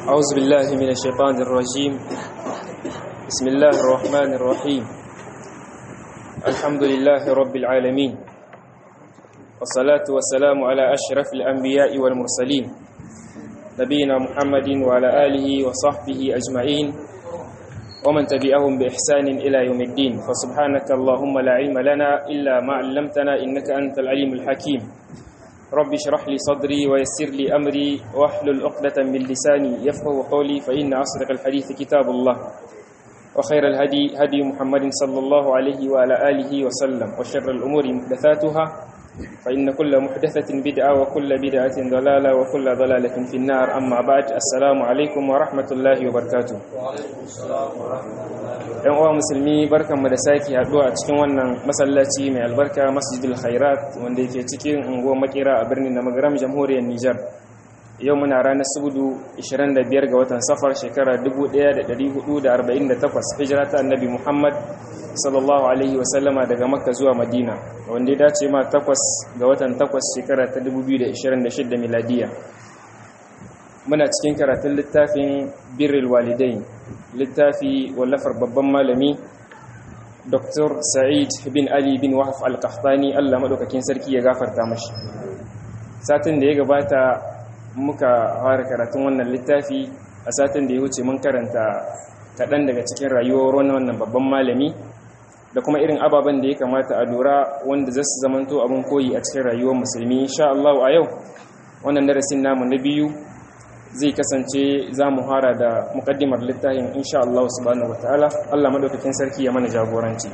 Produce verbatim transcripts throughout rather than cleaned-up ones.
أعوذ بالله من الشيطان الرجيم. بسم الله الرحمن الرحيم. الحمد لله رب العالمين، والصلاة والسلام على أشرف الأنبياء والمرسلين نبينا محمد وعلى آله وصحبه أجمعين ومن تبعهم بإحسان إلى يوم الدين. فسبحانك اللهم لا علم لنا إلا ما علمتنا إنك أنت العليم الحكيم. رب اشرح لي صدري ويسر لي أمري واحلل عقدة من لساني يفقهوا قولي، فإن أصدق الحديث كتاب الله، وخير الهدي هدي محمد صلى الله عليه وعلى آله وسلم، وشر الأمور محدثاتها، فإن كل محدثة بدعة وكل بدعة ضلالة وكل ضلالة في النار. أما بعد، السلام عليكم ورحمة الله وبركاته. ‘Yan uwa musulmi, barkanmu da sake haɗuwa a cikin wannan masallaci mai albarka, Masjidul Khairat, wanda yake cikin unguwar Makera a birnin da Magaram, Jamhuriyar Nijar. Yau muna ranar Subudu ishirin da biyar ga watan Safar, shekara dubu ɗaya da ɗari hudu da arba'in da takwas, hijira ta Annabi Muhammad sallallahu alaihi wasallama daga Makka zuwa Madina, wanda ya dace ma takwas ga watan takwas shekara ta dubu biyu da ishirin da shida miladiya. Muna cikin karatun littafin Birrul Walidain, littafi wallafar babban malami Doktor Sa'id bin Ali bin Wahab Al-Qahtani, Allah madaukakin sarki ya gafarta mashi. Satin da ya gabata muka fara karatun wannan littafi. A satin da ya wuce mun karanta kaɗan daga cikin rayuwar wannan babban malami da kuma irin ababen da ya kamata a lura wanda za su zamanto abin koyi a cikin rayuwar musulmi. Insha Allah a yau wannan darasin namu na biyu zai kasance za mu fara da mukaddimar littafin insha Allah subhanahu wataala. Allah madaukakin sarki ya mana jagoranci.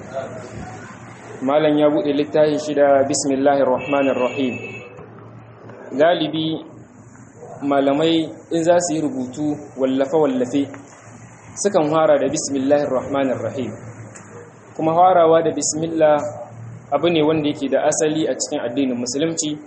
Malam ya bude littafin shi da bismillahir rahmanir rahim. Galibi malamai in za su yi rubutu wallafe wallafe sukan fara da bismillahir rahmanir rahim. Kuma farawa da bismillah abu ne wanda yake da asali a cikin addinin musulunci,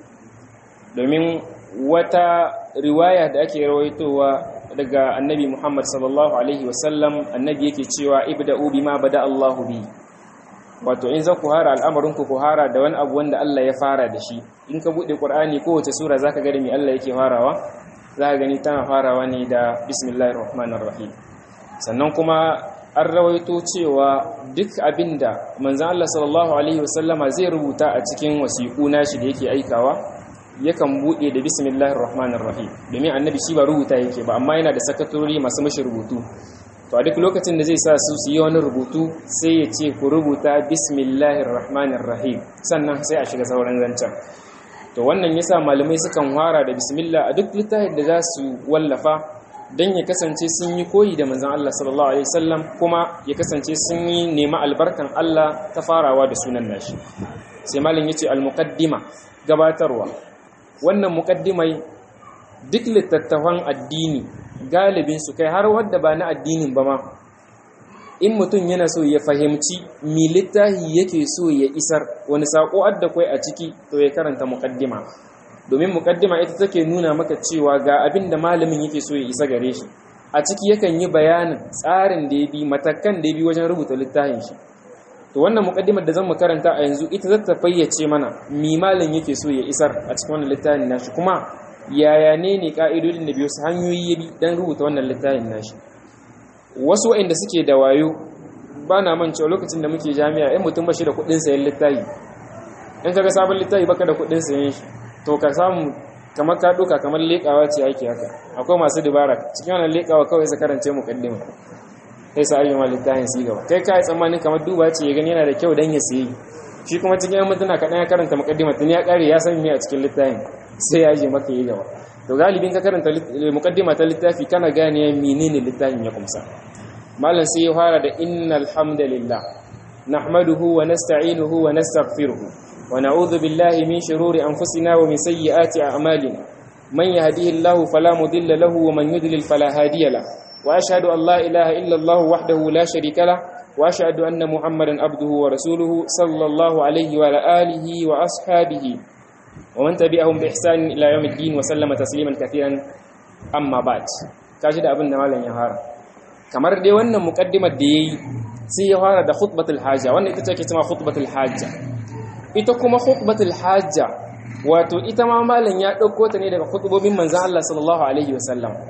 domin wata riwaya da ake rawaitowa daga annabi Muhammad sallallahu alaihi wasallam, annabi yake cewa ibda'u bima bada Allahu bi. Wato in za ku hara al'amarin ku ku hara da wani abu wanda Allah ya fara da shi. In ka bude Qur'ani kowace sura zaka ga da me Allah yake farawa, zaka gani tana farawa ne da bismillahir rahmanir rahim. Sannan kuma an rawaito cewa duk abinda manzon Allah sallallahu alaihi wasallama zai rubuta a cikin wasiƙu nashi da yake aikawa yakan bude da bismillahir rahmanir rahim, domin annabi shi ba rubuta yake ba, amma yana da sakatori masu mashi rubutu. To a duk lokacin da zai sa su su yi wani rubutu sai ya ce ku rubuta bismillahir rahmanir rahim, sannan sai a shiga sauran zancen. To wannan yasa malamai sukan fara da bismillah a duk littafin da za su wallafa, dan ya kasance sun yi koyi da manzon Allah sallallahu alaihi wasallam, kuma ya kasance sun yi nema albarkan Allah ta farawa da sunan nashi. Sai malam yace al-muqaddima, gabatarwa. Wannan mukaddimai duk littattafan addini galibin su, kai har wadda ba na addinin ba ma, in mutum yana so ya fahimci mi littafi yake so ya isar, wani sako adda kai a ciki, to ya karanta mukaddima. Domin mukaddima ita take nuna maka cewa ga abin da malamin yake so ya isa gare shi. A ciki yakan yi bayanin tsarin da ya bi, matakan da ya bi wajen rubuta littafin shi. To wannan mukaddimar da zan mu karanta a yanzu ita zata fayyace mana mi malam yake so ya isar a cikin wannan littafin nashi, kuma yaya ne ne ka'idodin da biyo su hanyoyi ya bi dan rubuta wannan littafin nashi. Wasu waɗanda suke da wayo, ba na mance lokacin da muke jami'a, in mutum ba shi da kuɗin sayan littafi, in kaga sabon littafi baka da kuɗin sayan shi, to ka samu kamar ka ɗauka kamar leƙawa ce ake haka. Akwai masu dubara cikin wannan leƙawa kawai su karance mukaddima, sai sa ayyuma littafin su gaba. Kai kai tsammanin kamar duba ce ya gani yana da kyau dan ya siye, shi kuma cikin mutuna kaɗan ya karanta mukaddima tun ya ƙare ya san me a cikin littafin, sai ya je maka yi gaba. To galibin ka karanta mukaddima ta littafi kana gane menene littafin ya kumsa. Malam sai ya fara da innal hamdalillah nahmaduhu wa nasta'inuhu wa nastaghfiruhu wa na'udhu billahi min shururi anfusina wa min sayyiati a'malina. Man yahdihillahu fala mudilla lahu wa man yudlil fala hadiya lahu. وأشهد أن لا إله إلا الله وحده لا شريك له وأشهد أن محمدا عبده ورسوله صلى الله عليه وعلى آله وأصحابه ومن تبعهم بإحسان إلى يوم الدين وسلم تسليما كثيرا. أما بعد، كاجد أبن مالا يهار kamar dai wannan muqaddimar da yayi, sai ya fara da khutbatul hajja. Wannan ita take cewa khutbatul hajja. Ita kuma khutbatul hajja wato ita ma malan ya dauko ta ne daga khutbobin manzon Allah sallallahu alaihi wasallam.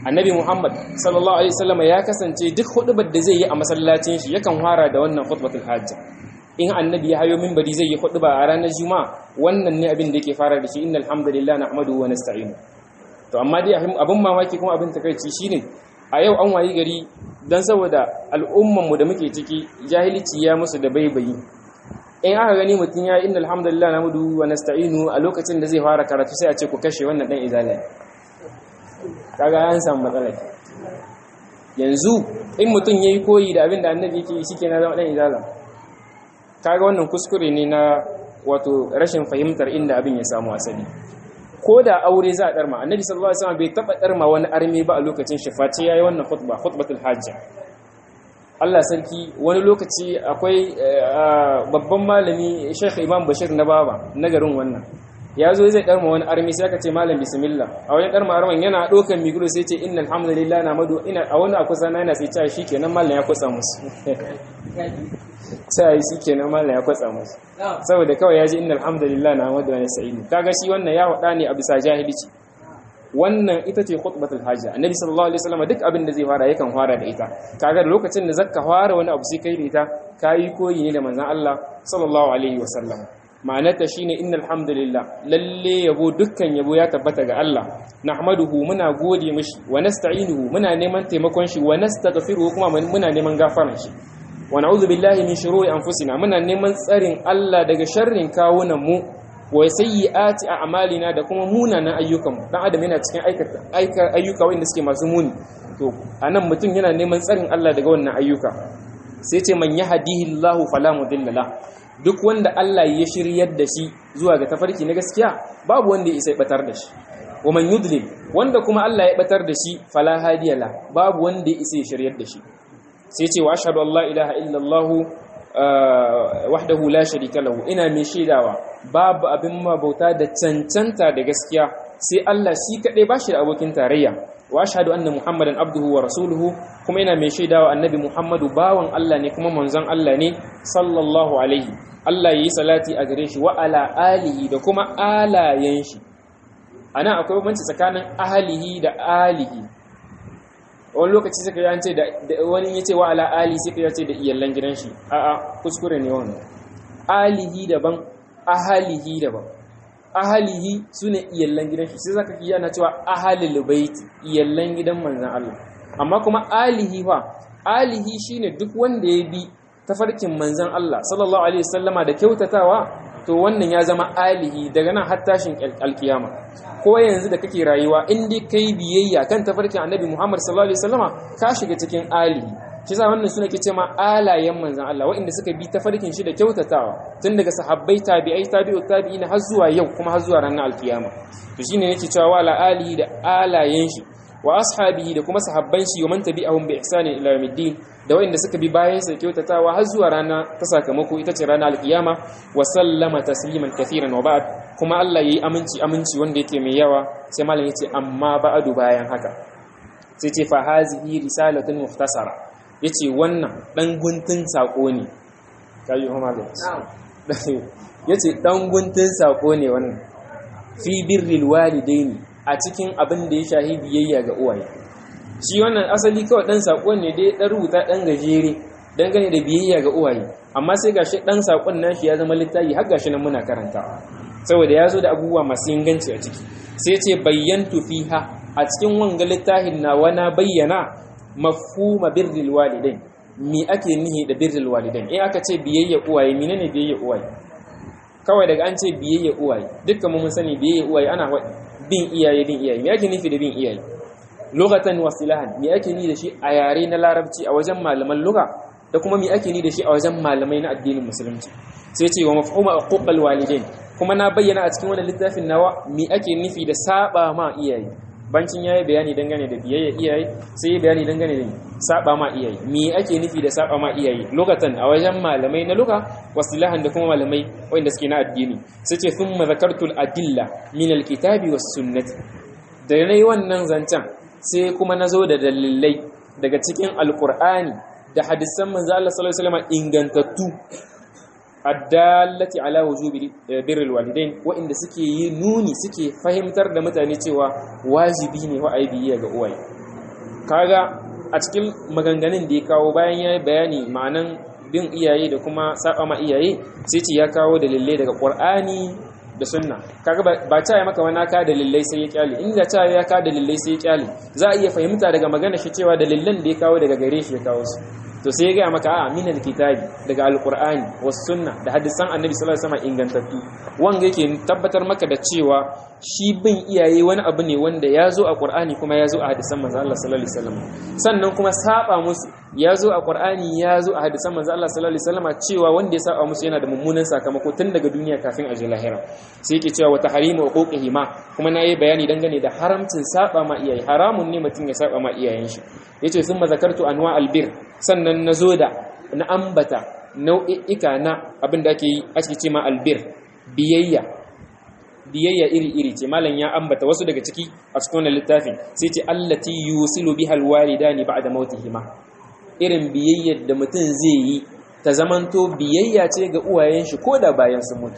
annabi Muhammad sallallahu alaihi wasallam ya kasance duk hudubar da zai yi a masallacin shi yakan fara da wannan khutbatul hajj. In annabi ya hayo minbari zai yi huduba a ranar juma'a, wannan ne abin da yake fara da shi, innal hamdalillah nahmaduhu wa nasta'inu. To amma dai abin mamaki kuma abin takeici shine a yau an wayi gari dan saboda al'umman mu da muke ciki jahilci ya musu da baibayi. In aka gani mutun ya innal hamdalillah nahmaduhu wa nasta'inu a lokacin da zai fara karatu sai a ce ku kashe wannan dan izala. Kaga an samu matsala. Yanzu in mutun yayi koyi da abin da annabi yake shikenan zama dan izala. Kaga wannan kuskure ne na wato rashin fahimtar inda abin ya samu asali. Ko da aure za a darma, annabi sallallahu alaihi wasallam bai taba darma wani arme ba a lokacin shi face yayi wannan khutba, khutbatul hajj. Allah sarki wani lokaci akwai babban malami Sheikh Imam Bashir na Baba na garin wannan. Ya zo zai darma wani arme sai aka ce malam bismillah. A wani darma arman yana dokan migro sai ce innal hamdalillah nahmadu ina a wani akusa na yana sai ta shikenan malam ya kusa musu. Sai shi kenan mallan ya kwatsa musu saboda kawai ya ji innal hamdalillah nahmadu wa nasta'inu. Kaga shi wannan ya hada ne a bisa jahilici. Wannan ita ce khutbatul hajj. Annabi sallallahu alaihi wasallam duk abin da zai fara yakan fara da ita. Kaga da lokacin da zakka fara wani abu sai kai da ita kai koyi ne da manzon Allah sallallahu alaihi wasallam. Ma'anarta shine innal hamdalillah, lalle yabo dukkan yabo ya tabbata ga Allah. Nahmaduhu, muna gode mishi, wa nasta'inuhu, muna neman taimakon shi, wa nastaghfiruhu, kuma muna neman gafaran shi. Wa na'udhu billahi min shururi anfusina, muna neman tsarin Allah daga sharrin kawunan mu, wa sayyiati a'malina, da kuma munanan ayyukan mu. Dan adam yana cikin aikata ayyuka wanda suke masu muni. To anan mutum yana neman tsarin Allah daga wannan ayyuka. Sai ce man yahdihillahu fala mudilla la. Duk wanda Allah ya shiryar da shi zuwa ga tafarki na gaskiya, babu wanda ya isa batar da shi. Wa man yudlil, wanda kuma Allah ya batar da shi, fala hadiya la, babu wanda ya isa ya shiryar da shi. Sai ce wa ashhadu an la ilaha illallah wahdahu la sharika lahu, ina mai shaidawa babu abin mabauta da cancanta da gaskiya sai Allah shi kadai bashi da abokin tarayya. Wa ashhadu anna muhammadan abduhu wa rasuluhu, kuma ina mai shaidawa annabi Muhammadu bawan Allah ne kuma manzon Allah ne sallallahu alaihi. Allah yi salati a gare shi wa ala alihi, da kuma alayen shi. Ana akwai bambanci tsakanin ahlihi da alihi. Wani lokaci suka yi an ce da wani ya ce wa ala ali suka ya ce da iyallan gidan shi. A'a, kuskure ne wannan. Alihi daban, ahalihi daban. Ahalihi su ne iyallan gidan shi, sai zaka ki yana cewa ahalil baiti, iyallan gidan manzon Allah. Amma kuma alihi fa, alihi shine duk wanda ya bi tafarkin manzon Allah sallallahu alaihi wasallama da kyautatawa, to wannan ya zama alihi daga nan har tashin alkiyama. Ko yanzu da kake rayuwa in dai kai biyayya kan tafarkin annabi Muhammad sallallahu alaihi wasallama, ka shiga cikin alihi. Shi yasa wannan suna ke cewa alayen manzon Allah, waɗanda suka bi tafarkin shi da kyautatawa tun daga sahabbai, tabi'ai, tabi'ut tabi'in har zuwa yau, kuma har zuwa ranar alkiyama. To shine yake cewa wa ala alihi, da alayen shi, wa ashabihi, da kuma sahabban shi, wa man tabi'ahum bi ihsani ila yawmiddin, da waɗanda suka bi bayan sa kyautatawa har zuwa rana ta sakamako, ita ce ranar alkiyama. Wa sallama tasliman kathiran wa ba'd, kuma Allah yayi aminci aminci wanda yake mai yawa. Sai malam yace amma ba'du, bayan haka sai ce fa hazihi risalatun mukhtasara, yace wannan dan guntun sako ne. Kai ho malam yace dan guntun sako ne wannan, fi birril walidaini, a cikin abin da ya shahi biyayya ga uwaye. Shi wannan asali kawai dan sakon ne dai dan rubuta dan gajere dangane da biyayya ga uwaye, amma sai gashi dan sakon nashi ya zama littafi har gashi nan muna karanta, saboda ya zo da abubuwa masu inganci a ciki. Sai ce bayyantu fiha, a cikin wanga littafin na wana bayyana mafhuma birril walidain, me ake nihi da birril walidain. In aka ce biyayya uwaye, menene biyayya uwaye? Kawai daga an ce biyayya uwaye, dukkan mu mun sani biyayya uwaye ana bin iyaye, bin iyaye. Me ake nufi da bin iyaye? Lughatan wa istilahan, me ake ni da shi a yare na larabci a wajen malaman lugha, da kuma me ake ni da shi a wajen malamai na addinin musulunci. Sai ce wa mafhuma uquqal walidain, kuma na bayyana a cikin wannan littafin nawa me ake nufi da saba ma iyaye. Bancin yayi bayani dangane da biyayya iyaye, sai yayi bayani dangane da saba ma iyaye. Me ake nufi da saba ma iyaye? Lughatan a wajen malamai na lugha, wa istilahan da kuma malamai wanda suke na addini. Sai ce thumma zakartul adilla min alkitabi was sunnati, da nayi wannan zancen sai kuma nazo da dalilai daga cikin alqur'ani da hadisan manzo Allah sallallahu alaihi wasallam ingantattu, addallati ala wujubi birrul walidain, wa inda suke yi nuni, suke fahimtar da mutane cewa wajibi ne wa ayi biyayya ga uwaye. kaga a cikin maganganun da ya kawo bayan ya yi bayani ma'anan bin iyaye da kuma saba ma iyaye sai ce ya kawo dalilai daga Qur'ani da sunna kaga ba ta yi maka wani ka dalilai sai ya kyale inda ta ya ka dalilai sai ya kyale za a iya fahimta daga magana shi cewa dalilan da ya kawo daga gare shi ya kawo su to sai ya ga maka a min alkitabi daga alqur'ani was sunna da hadisan annabi sallallahu alaihi wasallam ingantattu wanga yake tabbatar maka da cewa shi bin iyaye wani abu ne wanda ya zo a qur'ani kuma ya zo a hadisan manzo Allah sallallahu alaihi wasallam sannan kuma saba musu ya zo a qur'ani ya zo a hadisan manzo Allah sallallahu alaihi wasallam cewa wanda ya saba musu yana da mummunan sakamako tun daga duniya kafin a je lahira sai yake cewa wa tahrimu uquqihima kuma nayi bayani dangane da haramcin saba ma iyaye haramun ne mutum ya saba ma iyayen shi yace thumma zakartu anwa albir sannan nazo da na ambata nau'ika na abinda ake yi ake ce ma albir biyayya biyayya iri-iri ce malam ya ambata wasu daga ciki a cikin wannan littafin sai ce allati yusilu biha alwalidani ba'da mautihima irin biyayyar da mutum zai yi ta zamanto biyayya ce ga uwayen shi koda bayan sun mutu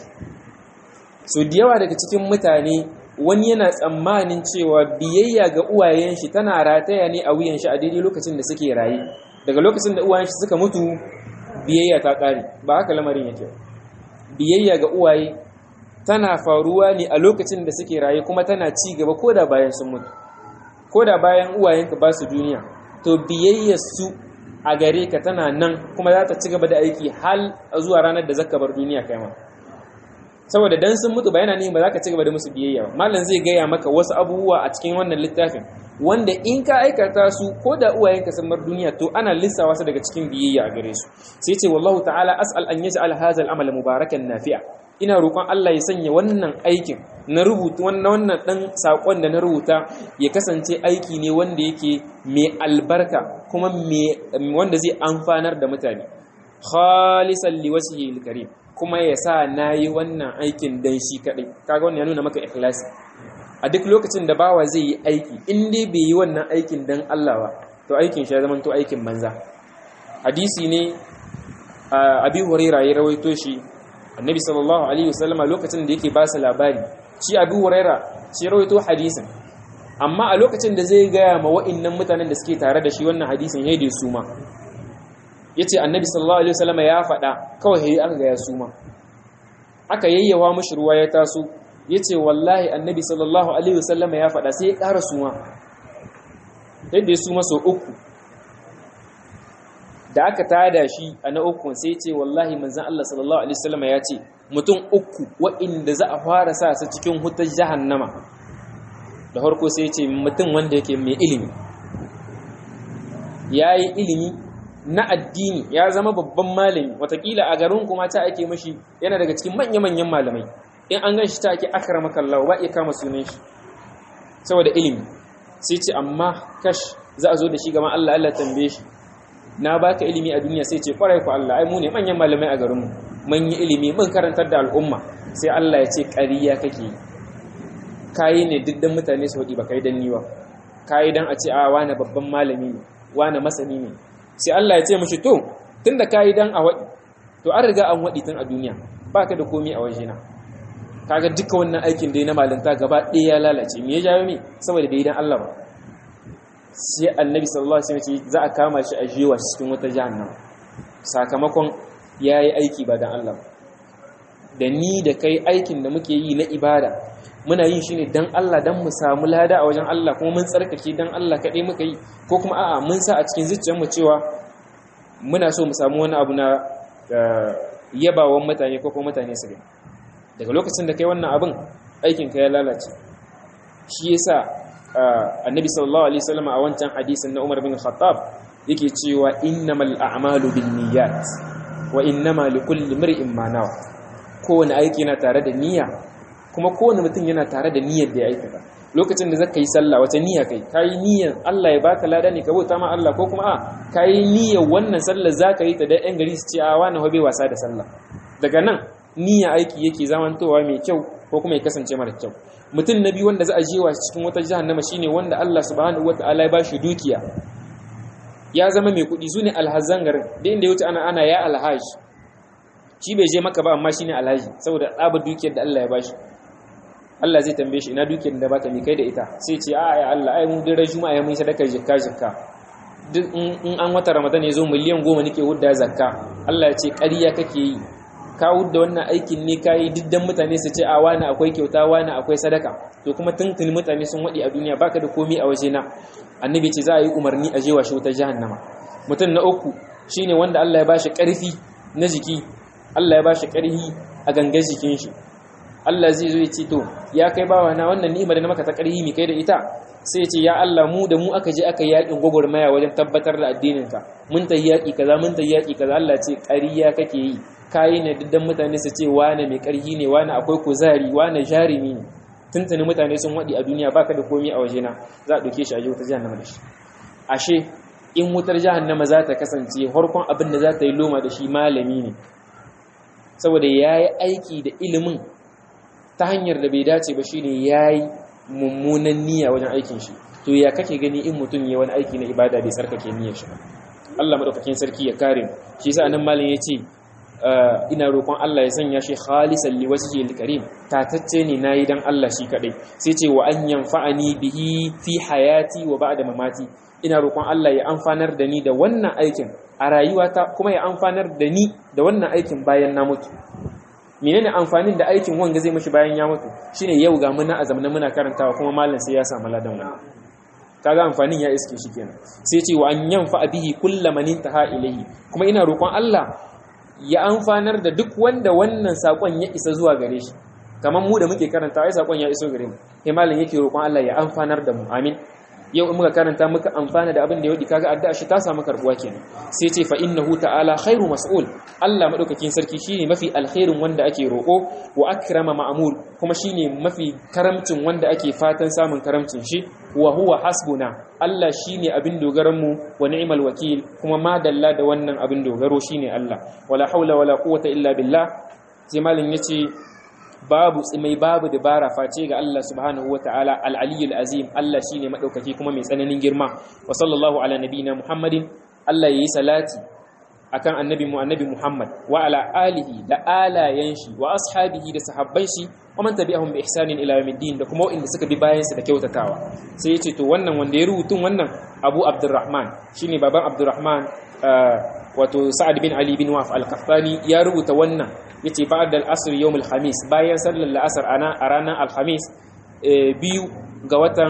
so da yawa daga cikin mutane wani yana tsammanin cewa biyayya ga uwayen shi tana rataya ne a wuyan shi a daidai lokacin da suke raye daga lokacin da uwayen shi suka mutu biyayya ta kare ba haka lamarin yake biyayya ga uwaye tana faruwa ne a lokacin da suke raye kuma tana ci gaba koda bayan sun mutu koda bayan uwayenka ba su duniya to biyayyar su a gare ka tana nan kuma za ta ci gaba da aiki hal zuwa ranar da zaka bar duniya kai ma saboda dan sun mutu bayana ne ba za ka ci gaba da musu biyayya ba mallan zai gaya maka wasu abubuwa a cikin wannan littafin wanda in ka aikata su ko da uwayenka sun bar duniya to ana lissawa su daga cikin biyayya a gare su sai ce wallahu ta'ala as'al an yaj'al hadha al-amal mubarakan nafi'a ina roƙon Allah ya sanya wannan aikin na rubuta wannan wannan dan sakon da na rubuta ya kasance aiki ne wanda yake mai albarka kuma mai wanda zai amfanar da mutane khalisan liwajhihi al-karim kuma ya sa nayi wannan aikin dan shi kadai kaga wannan ya nuna maka ikhlasi a duk lokacin da bawa zai yi aiki in dai bai yi wannan aikin dan Allah ba to aikin shi ya zama to aikin banza hadisi ne Abi Hurairah ya rawaito shi Annabi sallallahu alaihi wasallama lokacin da yake ba su labari shi Abi Hurairah shi rawaito hadisin amma a lokacin da zai ga ma wa'annan mutanen da suke tare da shi wannan hadisin yayin da su ma yace Annabi sallallahu alaihi wasallama ya faɗa kawai yayi aka ga ya suma aka yayyawa mushi ruwa ya taso yace wallahi Annabi sallallahu alaihi wasallama ya faɗa sai ya ƙara suma yadda ya suma sau uku da aka tada shi a na uku sai ce wallahi manzon Allah sallallahu alaihi wasallama ya ce mutum uku waɗanda za a fara sa su cikin hutar jahannama da farko sai ce mutum wanda yake mai ilimi yayi ilimi na addini ya zama babban malami watakila a garin kuma ta ake mashi yana daga cikin manya-manyan malamai in an gan shi ta ake akramaka Allah ba iya kama sunan shi saboda ilimi sai ce amma kash za a zo da shi gaban Allah Allah tambaye shi na baka ilimi a duniya sai ce kwarai ku Allah ai mu ne manyan malamai a garin mu mun yi ilimi mun karantar da al'umma sai Allah ya ce ƙariya kake kai ne diddan mutane su hudi ba kai dan ni ba kai dan a ce a wani babban malami ne wani masani ne sai Allah ya ce mishi to tunda kai dan a wadi to an riga an wadi tun a duniya baka da komai a wajena kaga duka wannan aikin da na malinta gaba ɗaya ya lalace me ya jawo me saboda bai dan Allah ba sai annabi sallallahu alaihi wasallam za a kama shi a jewa cikin wata jahannama sakamakon yayi aiki ba dan Allah da ni da kai aikin da muke yi na ibada muna yin shi ne dan Allah dan mu samu lada a wajen Allah kuma mun tsarkake dan Allah kadai muka yi ko kuma a'a mun sa a cikin zuciyarmu cewa muna so mu samu wani abu na yabawan mutane ko kuma mutane su gani daga lokacin da kai wannan abin aikin ka ya lalace shi yasa annabi sallallahu alaihi wasallam a wancan hadisin na Umar bin Khattab yake cewa innamal a'malu binniyat wa innama likulli imrin ma nawa kowane aiki yana tare da niyya kuma kowane mutum yana tare da niyyar da ya aikata lokacin da zaka yi sallah wata niyya kai kai niyyar Allah ya baka lada ne ka bauta ma Allah ko kuma a kai niyyar wannan sallar zaka yi ta da ɗan gari su ce a wani hobe wasa da sallah daga nan niyya aiki yake zamantowa mai kyau ko kuma ya kasance mara kyau mutum na biyu wanda za a jewa cikin wata jahannama shine wanda Allah subhanahu wataala ya bashi dukiya ya zama mai kuɗi sune alhazan garin da inda ya wuce ana ana ya alhaji shi bai je maka ba amma shine alhaji saboda tsabar dukiyar da Allah ya bashi Allah zai tambaye shi ina dukiyar da baka mi kai da ita sai ce a ya Allah ai mu dira juma'a ya mun sadaka jikka jikka duk in an wata Ramadan ya zo miliyan goma nake hudda zakka Allah ya ce ƙarya kake yi ka hudda wannan aikin ne kai diddan mutane su ce a wani akwai kyauta wani akwai sadaka to kuma tuntuni mutane sun wadi a duniya baka da komai a waje na annabi ce za a yi umarni a jewa shi wutar jahannama. Mutum na uku shine wanda Allah ya bashi ƙarfi na jiki, Allah ya bashi ƙarfi a gangan jikin shi. Allah zai zo ya ce to ya kai bawa na wannan ni'imar da na maka ta ƙarfi mi kai da ita sai ya ce ya Allah mu da mu aka je aka yaƙin gwagwarmaya wajen tabbatar da addininka mun ta yaƙi kaza mun ta yaƙi kaza Allah ce ƙarya kake yi kayi ne diddan mutane su ce wane mai ƙarfi ne wane akwai kuzari wane jarumi ne tuntuni mutane sun waɗi a duniya baka da komai a wajena za a ɗauke shi a je wutar jahannama da shi. Ashe in wutar jahannama za ta kasance farkon abin da za ta yi loma da shi malami ne saboda ya yi aiki da ilimin ta hanyar da bai dace ba shine ya yi mummunan niyya wajen aikin shi. To ya kake gani in mutum ya wani aiki na ibada bai tsarkake niyyar shi ba? Allah madaukakin sarki ya kare mu. Shi yasa anan malam yace ina roƙon Allah ya sanya shi khalisan liwajhi alkarim, tatacce ne nayi dan Allah shi kadai. Sai ce wa an yanfa'ani bihi fi hayati wa ba'da mamati, ina roƙon Allah ya amfanar da ni da wannan aikin a rayuwata kuma ya amfanar da ni da wannan aikin bayan na mutu. Menene amfanin da aikin wanga zai mishi bayan ya mutu? Shine yau ga muna azamna muna karantawa kuma mallan sai ya samu ladan wannan. Kaga amfanin ya iske shi kenan. Sai ce wa an yanfa bihi kullu man intaha ilayhi, kuma ina roƙon Allah ya amfanar da duk wanda wannan sakon ya isa zuwa gare shi. Kaman mu da muke karantawa ai sakon ya iso gare mu. Sai mallan yake roƙon Allah ya amfanar da mu. Amin. Yau in muka karanta muka amfana da abin da yau kaga addu'a shi ta samu karbuwa kenan. Sai ce fa innahu ta'ala khairu mas'ul, Allah madaukakin sarki shine mafi alkhairin wanda ake roko, wa akrama ma'mul, kuma shine mafi karamcin wanda ake fatan samun karamcin shi, wa huwa hasbuna, Allah shine abin dogaran mu, wa ni'mal wakil, kuma ma dalla da wannan abin dogaro shine Allah. Wala haula wala quwwata illa billah. Sai malin yace babu tsimai babu dabara face ga Allah subhanahu wataala al-aliyyul azim, Allah shine madaukaki kuma mai tsananin girma. Wa sallallahu ala nabiyina Muhammadin, Allah yayi salati akan annabi mu annabi Muhammad wa ala alihi da alayen shi wa ashabihi da sahabban shi wa man tabi'ahum bi ihsanin ila yawmiddin, da kuma wanda suka bi bayan su da kyautatawa. Sai yace to wannan wanda ya rubutun wannan Abu Abdurrahman shine baban Abdurrahman wato Sa'ad bin Ali bin Waf al-Qahtani ya rubuta wannan yace ba'da al-asr yawm al-khamis, bayan sallar al-asr ana a ranar al-khamis biyu ga watan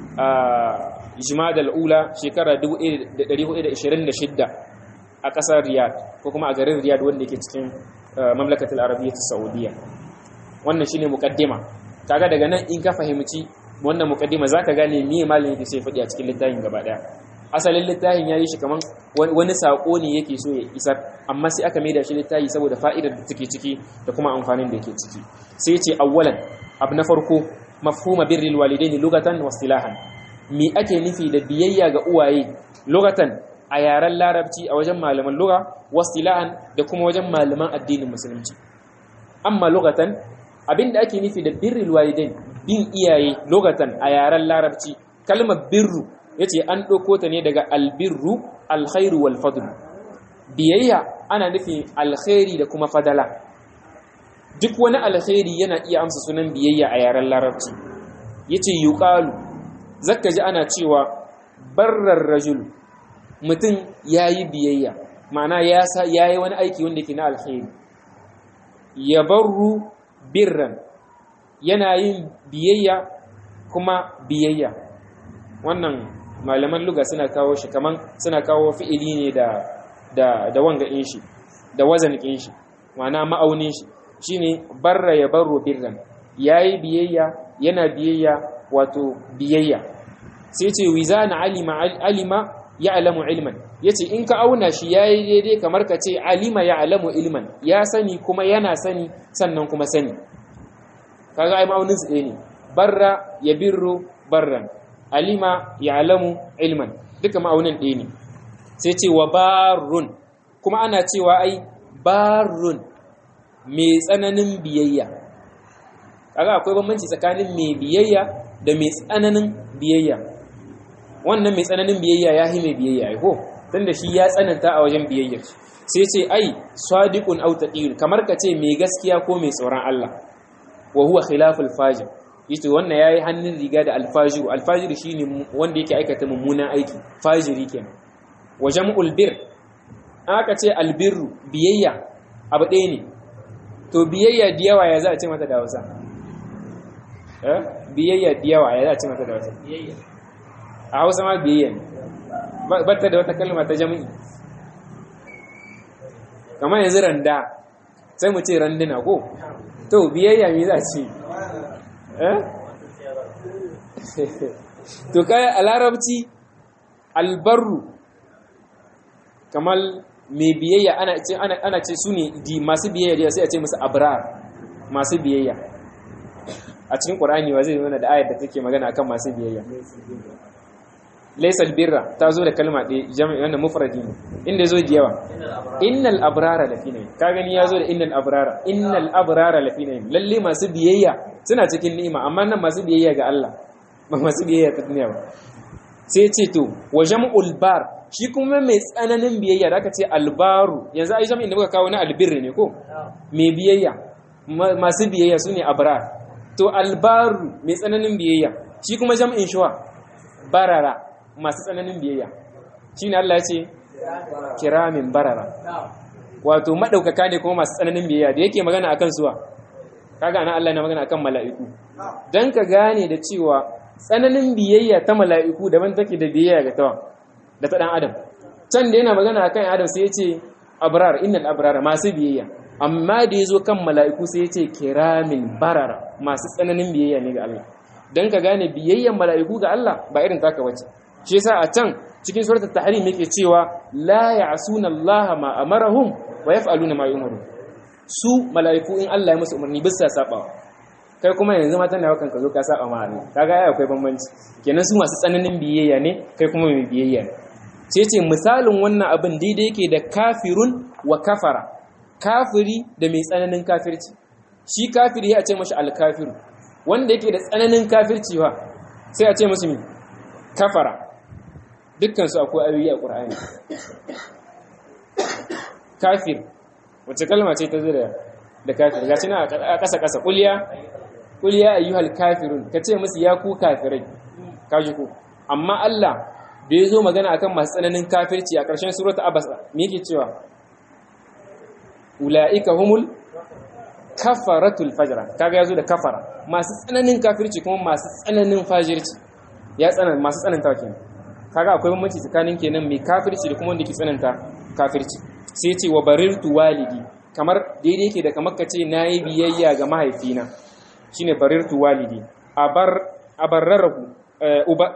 Jumada al-ula shekara dubu ɗaya da ɗari hudu da ishirin da shida a ƙasar Riyadh ko kuma a garin Riyadh wanda yake cikin mamlakatul Arabiyyah Saudiya. Wannan shine muqaddima. Kaga daga nan in ka fahimci wannan muqaddima zaka gane me malamin yake sai faɗi a cikin littafin gaba daya. Asalin littafin yayi shi kaman wani sako ne yake so ya isar, amma sai aka maida shi littafi saboda fa'idar da take ciki da kuma amfanin da yake ciki. Sai ya ce awwalan, abu na farko, mafhuma birril walidaini lugatan wa istilahan. Me ake nufi da biyayya ga uwaye lugatan a yaren larabci a wajen malaman lugha, wa istilahan da kuma wajen malaman addinin musulunci. Amma lugatan, abinda ake nufi da birril walidain, bin iyaye lugatan a yaren larabci, kalmar birru yace an ɗauko ta ne daga albirru alkhairu wal fadl. Biyayya ana nufin alkhairi da kuma fadala. Duk wani alkhairi yana iya amsa sunan biyayya a yaren larabci. Yace yuqalu, zakka ji ana cewa barrar rajul, mutum yayi biyayya, ma'ana ya sa yayi wani aiki wanda yake na alkhairi. Yabarru birran, yana yin biyayya kuma biyayya. Wannan malaman luga suna kawo shi kaman suna kawo fi'ili ne da da da wanga in shi da wazan in shi, ma'ana ma'aunin shi shine barra ya barru birran, yayi biyayya yana biyayya wato biyayya. Sai ce wizana alima alima ya'lamu ilman, yace in ka auna shi yayi daidai kamar ka ce alima ya'lamu ilman, ya sani kuma yana sani sannan kuma sani. Kaga ai ma'aunin su ɗaya ne, barra ya birru barran, alima ya'lamu ilman, duka ma'aunin ɗaya ne. Sai ce wa barrun, kuma ana cewa ai barrun mai tsananin biyayya. Kaga akwai bambanci tsakanin mai biyayya da mai tsananin biyayya. Wannan mai tsananin biyayya ya hi mai biyayya ai ko, tunda shi ya tsananta a wajen biyayyar. Sai ce ai sadiqun aw taqiyun, kamar ka ce mai gaskiya ko mai tsoron Allah. Wa huwa khilaful fajir, yace wannan yayi hannun riga da alfajiru alfajiru shine wanda yake aikata mummunan aiki fajiri kenan wa jam'ul bir aka ce albirru biyayya abu ɗaya ne to biyayya da yawa ya za a ce mata da Hausa eh biyayya da yawa ya za a ce mata da Hausa biyayya a Hausa ma biyayya ne batta da wata kalma ta jami'i kamar yanzu randa sai mu ce randuna ko to biyayya me za a ce eh to kai a larabci albarru kamar mai biyayya ana ce ana ana ce su ne di masu biyayya sai a ce musu abrar masu biyayya a cikin Qur'ani wa zai nuna da ayar da take magana akan masu biyayya laysal birra ta zo da kalma ɗaya jami'i wannan mufradi ne inda zo da yawa innal abrara lafi na'im ka gani ya zo da innal abrara innal abrara lafi na'im lalle masu biyayya suna cikin ni'ima amma nan masu biyayya ga Allah ba masu biyayya ta duniya ba sai ce to wa jam'ul bar shi kuma mai tsananin biyayya da aka ce albaru yanzu ai jami'in da muka kawo na albirri ne ko mai biyayya masu biyayya sune abrar to albaru mai tsananin biyayya shi kuma jam'in shuwa barara masu tsananin biyayya shine Allah ya ce kiramin barara wato madaukaka ne kuma masu tsananin biyayya da yake magana akan suwa kaga ana Allah yana magana akan mala'iku dan ka gane da cewa tsananin biyayya ta mala'iku daban take da biyayya ga tawa da ta dan adam can da yana magana akan adam sai ya ce abrar innal abrara masu biyayya amma da yazo kan mala'iku sai ya ce kiramin barara masu tsananin biyayya ne ga Allah dan ka gane biyayyan mala'iku ga Allah ba irin taka bace shi yasa a can cikin suratul tahrim yake cewa la ya'suna Allah ma amarahum wa yaf'aluna ma yu'maru su mala'iku in Allah ya musu umarni bisa saba kai kuma yanzu matan da wakan ka zo ka saba ma Allah kaga ai akwai bambanci kenan su masu tsananin biyayya ne kai kuma mai biyayya ne sai ce misalin wannan abin daidai yake da kafirun wa kafara kafiri da mai tsananin kafirci shi kafiri ya ce mashi alkafiru wanda yake da tsananin kafirci wa sai a ce musu mi kafara dukkan su akwai ayoyi a Qur'ani kafir wace kalma ce ta zira da kafir gashi na a kasa kasa kulliya kulliya ayyuhal kafirun kace musu ya ku kafirai kaji ku amma Allah da yazo magana akan masu tsananin kafirci a ƙarshen suratul abasa me yake cewa ulaika humul kafaratul fajra kaga yazo da kafara masu tsananin kafirci kuma masu tsananin fajirci ya tsanan masu tsananta kenan kaga akwai bambanci tsakanin kenan mai kafirci da kuma wanda ke tsananta kafirci sai ce wa barirtu walidi kamar daidai yake da kamar kace nayi biyayya ga mahaifina shine barirtu walidi abar abarraru uba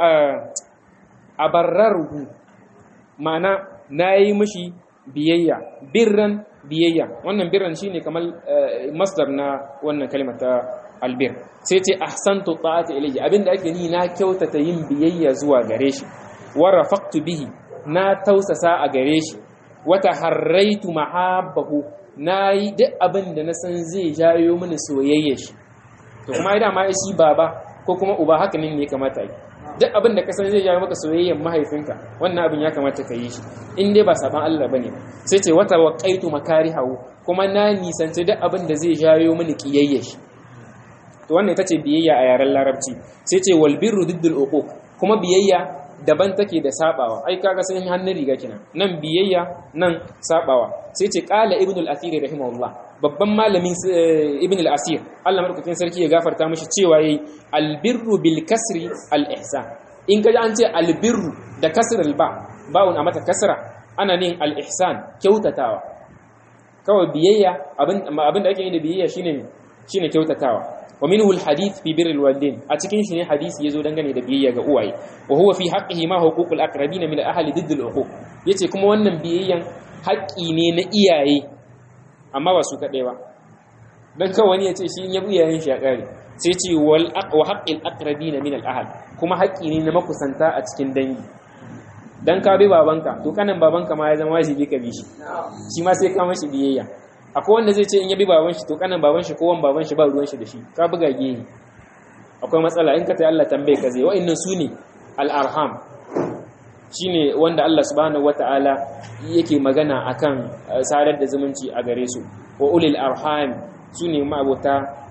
abarraru ma'ana nayi mishi biyayya birran biyayya wannan birran shine kamar masdar na wannan kalmar ta albir sai ce ahsantu ta'ati ilayhi abinda ake ni na kyautata yin biyayya zuwa gare shi wa rafaqtu bihi na tausasa a gare shi wa taharraitu mahabbahu nayi duk abinda na san zai jayo mini soyayya shi to kuma idan ma shi baba ko kuma uba haka ne ne kamata yi duk abinda ka san zai jayo maka soyayyar mahaifinka wannan abin ya kamata ka yi shi in dai ba saban Allah bane sai ce wa tawaqqaitu makarihahu kuma na nisanci duk abinda zai jayo mini kiyayya shi to wannan ita ce biyayya a yaren larabci sai ce wal birru diddul uquq kuma biyayya daban take da sabawa ai kaga sun hannun riga kenan nan biyayya nan sabawa sai ce qala ibn al-asir rahimahullah babban malamin ibn al-asir Allah madaukakin sarki ya gafarta mishi cewa yayi al-birru bil kasri al-ihsan in kaji an ce al-birru da kasr al-ba ba'un a mata kasra ana nin al-ihsan kyautatawa kawai biyayya abin abin da ake yi da biyayya shine shine kyautatawa wa minhu alhadith fi birril walidain a cikin shi ne hadisi yazo dangane da biyayya ga uwaye wa huwa fi haqqihi ma huququl aqrabin min ahli didd alhuquq yace kuma wannan biyayyan haƙƙi ne na iyaye amma ba su kadai ba dan kawai wani yace shi in ya iyayen shi ya kare sai ce wal wa haqqil aqrabin min alahl kuma haƙƙi ne na makusanta a cikin dangi dan ka bi babanka to kanan babanka ma ya zama wajibi ka bi shi shi ma sai ka mashi biyayya akwai wanda zai ce in yabi baban shi to kanan baban shi ko wan baban shi ba ruwan shi da shi ka buga gehe akwai matsala in ka tayi Allah tambaye ka zai wa'annan sune al-arham shine wanda Allah subhanahu wataala yake magana akan sadar da zumunci a gare su wa ulil arham sune ma'abota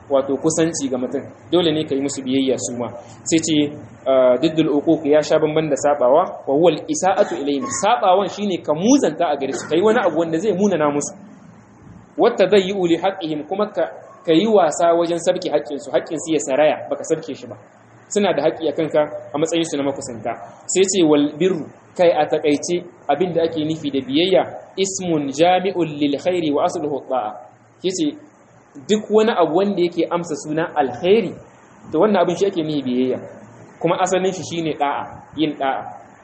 wato kusanci ga mutum dole ne kai musu biyayya su ma sai ce diddul uquq ya sha bamban da sabawa wa huwa al-isa'atu ilayhim sabawan shine ka muzanta a gare su kai wani abu wanda zai munana musu wata zai yi uli haqqihim kuma ka kai wasa wajen sarki haƙƙin su haƙƙin su ya saraya baka sarke shi ba suna da haƙƙi akan ka a matsayin su na makusanta sai ce wal birru kai a takaice abinda ake nufi da biyayya ismun jami'un lil khairi wa asluhu ta'a yace duk wani abu wanda yake amsa suna alkhairi to wannan abin shi ake nufi biyayya kuma asalin shi shine da'a yin da'a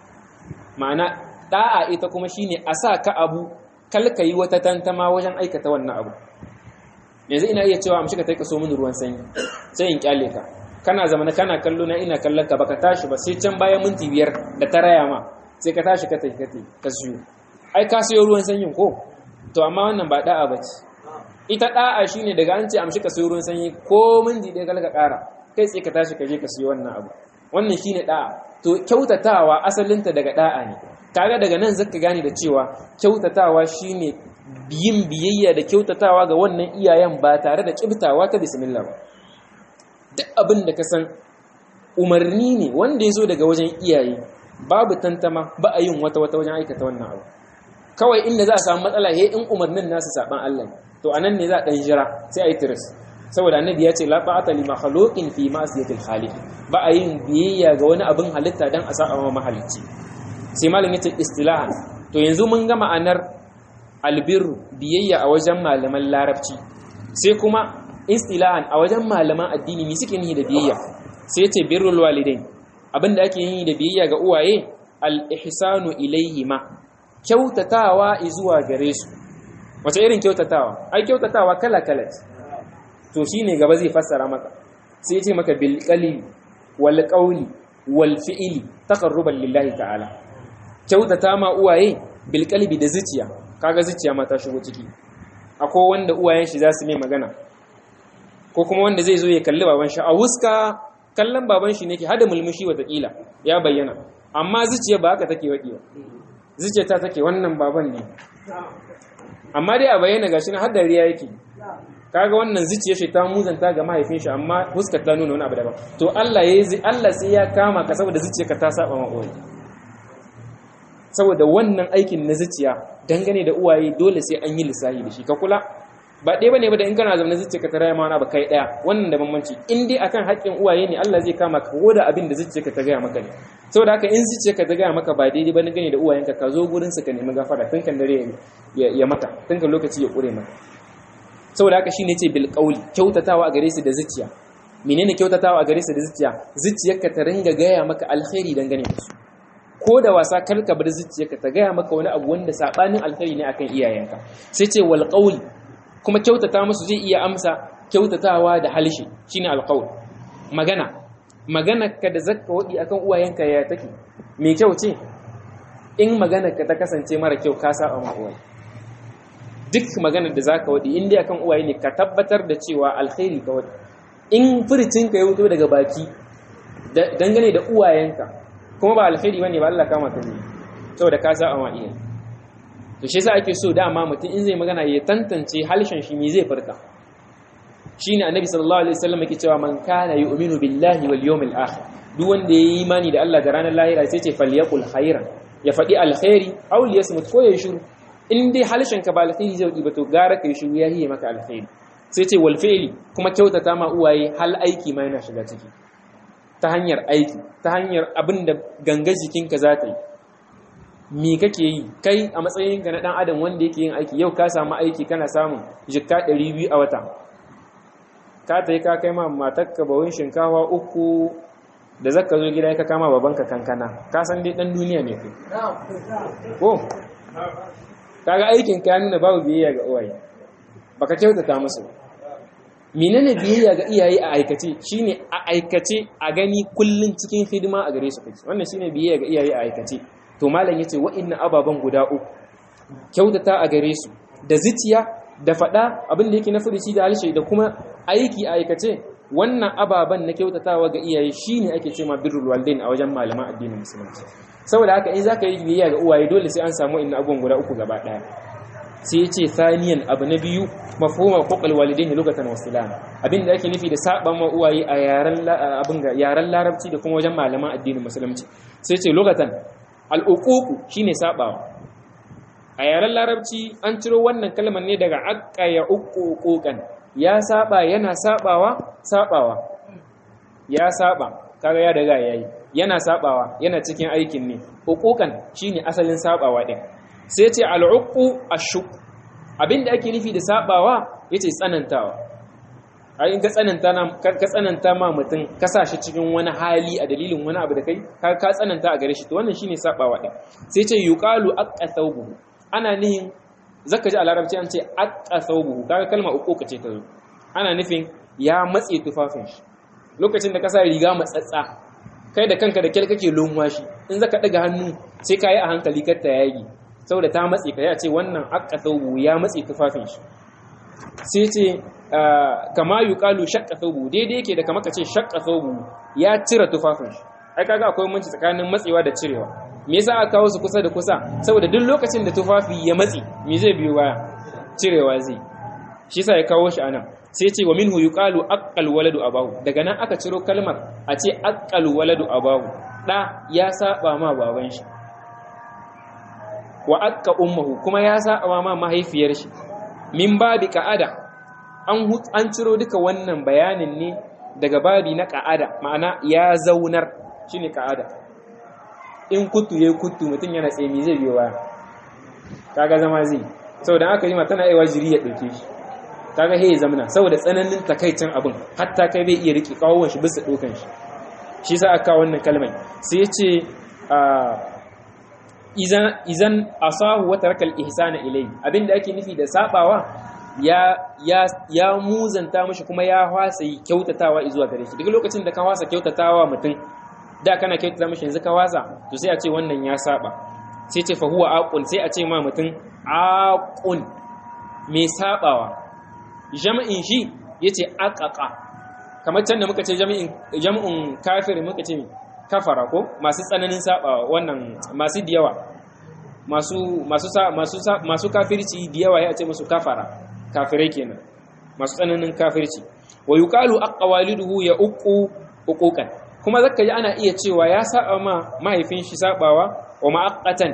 ma'ana da'a ita kuma shine a sa ka abu kalka yi wata tantama wajen aikata wannan abu yanzu ina iya cewa amshi ka tai ka so mini ruwan sanyi sai in kyale ka kana zamana kana kallo na ina kallon ka baka tashi ba sai can bayan minti biyar da ta raya ma sai ka tashi ka tafi ka siyo ai ka siyo ruwan sanyin ko to amma wannan ba da'a bace ita da'a shine daga an ce amshi ka siyo ruwan sanyi ko minti ɗaya kalka ƙara kai sai ka tashi ka je ka siyo wannan abu wannan shine da'a to kyautatawa asalinta daga da'a ne kaga daga nan zaka gane da cewa kyautatawa shine yin biyayya da kyautatawa ga wannan iyayen ba tare da kibtawa ta bismillah ba duk abin da ka san umarni ne wanda ya zo daga wajen iyaye babu tantama ba a yin wata wata wajen aikata wannan abu kawai inda za a samu matsala he in umarnin nasu saban Allah to anan ne za a dan jira sai a yi tiris saboda annabi ya ce la ta'ata li makhluqin fi ma'siyatil khaliq ba a yin biyayya ga wani abin halitta dan a saba ma mahalicci sai malam yace istilahan to yanzu mun ga ma'anar albirru biyayya a wajen malaman larabci sai kuma istilahan a wajen malaman addini me suke nihi da biyayya sai yace birrul walidain abinda ake yi da biyayya ga uwaye al-ihsanu ilayhima kyautatawa zuwa gare su wace irin kyautatawa ai kyautatawa kala kala to shine gaba zai fassara maka sai yace maka bil qalbi wal qawli wal fi'li taqarruban lillahi ta'ala kyautata ma uwaye bil qalbi da zuciya kaga zuciya ma ta shigo ciki akwai wanda uwayen shi za su mai magana ko kuma wanda zai zo ya kalli baban shi a wuska kallon baban shi ne ke hada mulmushi watakila ya bayyana amma zuciya ba haka take waɗi ba zuciya ta take wannan baban ne amma dai a bayyana gashi na hadda riya yake kaga wannan zuciyar shi ta muzanta ga mahaifin shi amma huskar ta nuna wani abu daban to Allah yayi Allah sai ya kama ka saboda zuciyarka ta saba ma uwaye saboda wannan aikin na zuciya dangane da uwaye dole sai an yi lissahi da shi ka kula ba ɗaya bane ba da in kana zama zuciyarka ta raya ma wani abu kai ɗaya wannan da bambanci in dai akan haƙƙin uwaye ne Allah zai kama ka ko da abin da zuciyarka ta gaya maka ne saboda haka in zuciyarka ta gaya maka ba daidai ba dangane da uwayenka ka zo gurin su ka nemi gafara tun kan dare ya maka tun kan lokaci ya ƙure maka saboda haka shine ce bil qauli kyautatawa a gare su da zuciya menene kyautatawa a gare su da zuciya zuciyarka ta ringa gaya maka alkhairi dangane da su ko da wasa karka bar zuciyarka ta gaya maka wani abu wanda sabanin alkhairi ne akan iyayenka sai ce wal qauli kuma kyautata musu zai iya amsa kyautatawa da halshi shine al qaul magana magana ka da zakka wadi akan uwayenka ya take me kyau ce in magana ka ta kasance mara kyau ka saba ma uwaye duk maganar da zaka wadi in dai akan uwaye ne ka tabbatar da cewa alkhairi ka wadi in furcin ka ya wuto daga baki dangane da uwayenka kuma ba alkhairi bane ba Allah kama ka ne saboda ka sa amma iyaye to shi yasa ake so dama mutum in zai magana ya tantance halshen shi me zai furta shine annabi sallallahu alaihi wasallam yake cewa man kana yu'minu billahi wal yawmil akhir duk wanda yayi imani da Allah da ranar lahira sai ce falyaqul khairan ya fadi alkhairi aw liyasmut ko ya shiru in dai halshen ka ba alkhairi zai ba to gara kai shiru ya hiye maka alkhairi sai ce wal fi'li kuma kyautata ma uwaye hal aiki ma yana shiga ciki ta hanyar aiki ta hanyar abin da ganga jikinka za ta yi me kake yi kai a matsayinka na dan adam wanda yake yin aiki yau ka samu aiki kana samun jikka ɗari biyu a wata ka tayi ka kai ma matarka bawon shinkawa uku da zaka zo gida ka kama babanka kankana ka san dai dan duniya ne kai ko kaga aikin ka nuna babu biyayya ga uwaye baka kyautata musu menene biyayya ga iyaye a aikace shine a aikace a gani kullun cikin hidima a gare su kake wannan shine biyayya ga iyaye a aikace to malam yace wa'inna ababan guda uku kyautata a gare su da zuciya da fada abin da yake na furuci da alshe da kuma aiki a aikace wannan ababan na kyautatawa ga iyaye shine ake cewa birrul walidain a wajen malaman addinin musulunci saboda haka in zaka yi biyayya ga uwaye dole sai an samu inna abubuwan guda uku gaba daya sai ya ce thaniyan abu na biyu mafhuma uququl walidain lugatan wa istilahan abin da yake nufi da saba ma uwaye a yaran abin ga yaran larabci da kuma wajen malaman addinin musulunci sai ce lugatan al uquq shine sabawa a yaran larabci an ciro wannan kalmar ne daga aqqa ya uquqan ya saba yana sabawa sabawa ya saba kaga ya daga yayi yana sabawa yana cikin aikin ne uquqan shine asalin sabawa din sai ce al'uqu ash-shuq abinda ake nufi da sabawa yace tsanantawa ai in ka tsananta na ka tsananta ma mutum ka sa shi cikin wani hali a dalilin wani abu da kai ka ka tsananta a gare shi to wannan shine sabawa din sai ce yuqalu aqqa thawbuhu ana nihin zaka ji a larabci an ce aqqa thawbuhu kaga kalma uquqa ce ta zo ana nufin ya matse tufafin shi lokacin da ka sa riga matsatsa kai da kanka da kyar kake lonwa shi in zaka daga hannu sai ka yi a hankali kar ta yagi saboda ta matse ka ya ce wannan aqqa thawbu ya matse tufafin shi sai ce kama yuqalu shaqqa thawbu daidai yake da kama kace shaqqa thawbu ya cire tufafin shi ai kaga akwai munci tsakanin matsewa da cirewa me yasa aka kawo su kusa da kusa saboda duk lokacin da tufafi ya matse me zai biyo baya cirewa zai shi yasa ya kawo shi anan sai ce wa minhu yuqalu aqal waladu abahu daga nan aka ciro kalmar a ce aqal waladu abahu da ya saba ma baban shi wa aqqa ummuhu kuma ya saba ma mahaifiyar shi min babi qa'ada an an ciro duka wannan bayanin ne daga babi na qa'ada ma'ana ya zaunar shine qa'ada in kutu yayi kutu mutun yana tsaye me zai biyo ba kaga zama zai saboda aka yi mata na aiwa jiri ya dauke shi kaga he zamana saboda tsananin takaicin abin hatta kai bai iya riki kawon shi bisa dokan shi shi sa aka wannan kalmar sai ya ce izan izan asahu wa tarakal ihsana ilayhi abinda ake nufi da sabawa ya ya ya muzanta mishi kuma ya hwasa kyautatawa zuwa gare shi duk lokacin da ka hwasa kyautatawa mutum da kana kyautata mishi yanzu ka wasa to sai a ce wannan ya saba sai ce fa huwa aqun sai a ce ma mutum aqun me sabawa jam'in shi yace aqaqa kamar can da muka ce jami'in jam'un kafir muka ce kafara ko masu tsananin saba wannan masu diyawa masu masu masu masu kafirci diyawa ya ce musu kafara kafirai kenan masu tsananin kafirci wa yuqalu aqwaliduhu ya uqu uquqan kuma zaka ji ana iya cewa ya saba ma mahaifin shi sabawa wa ma'aqqatan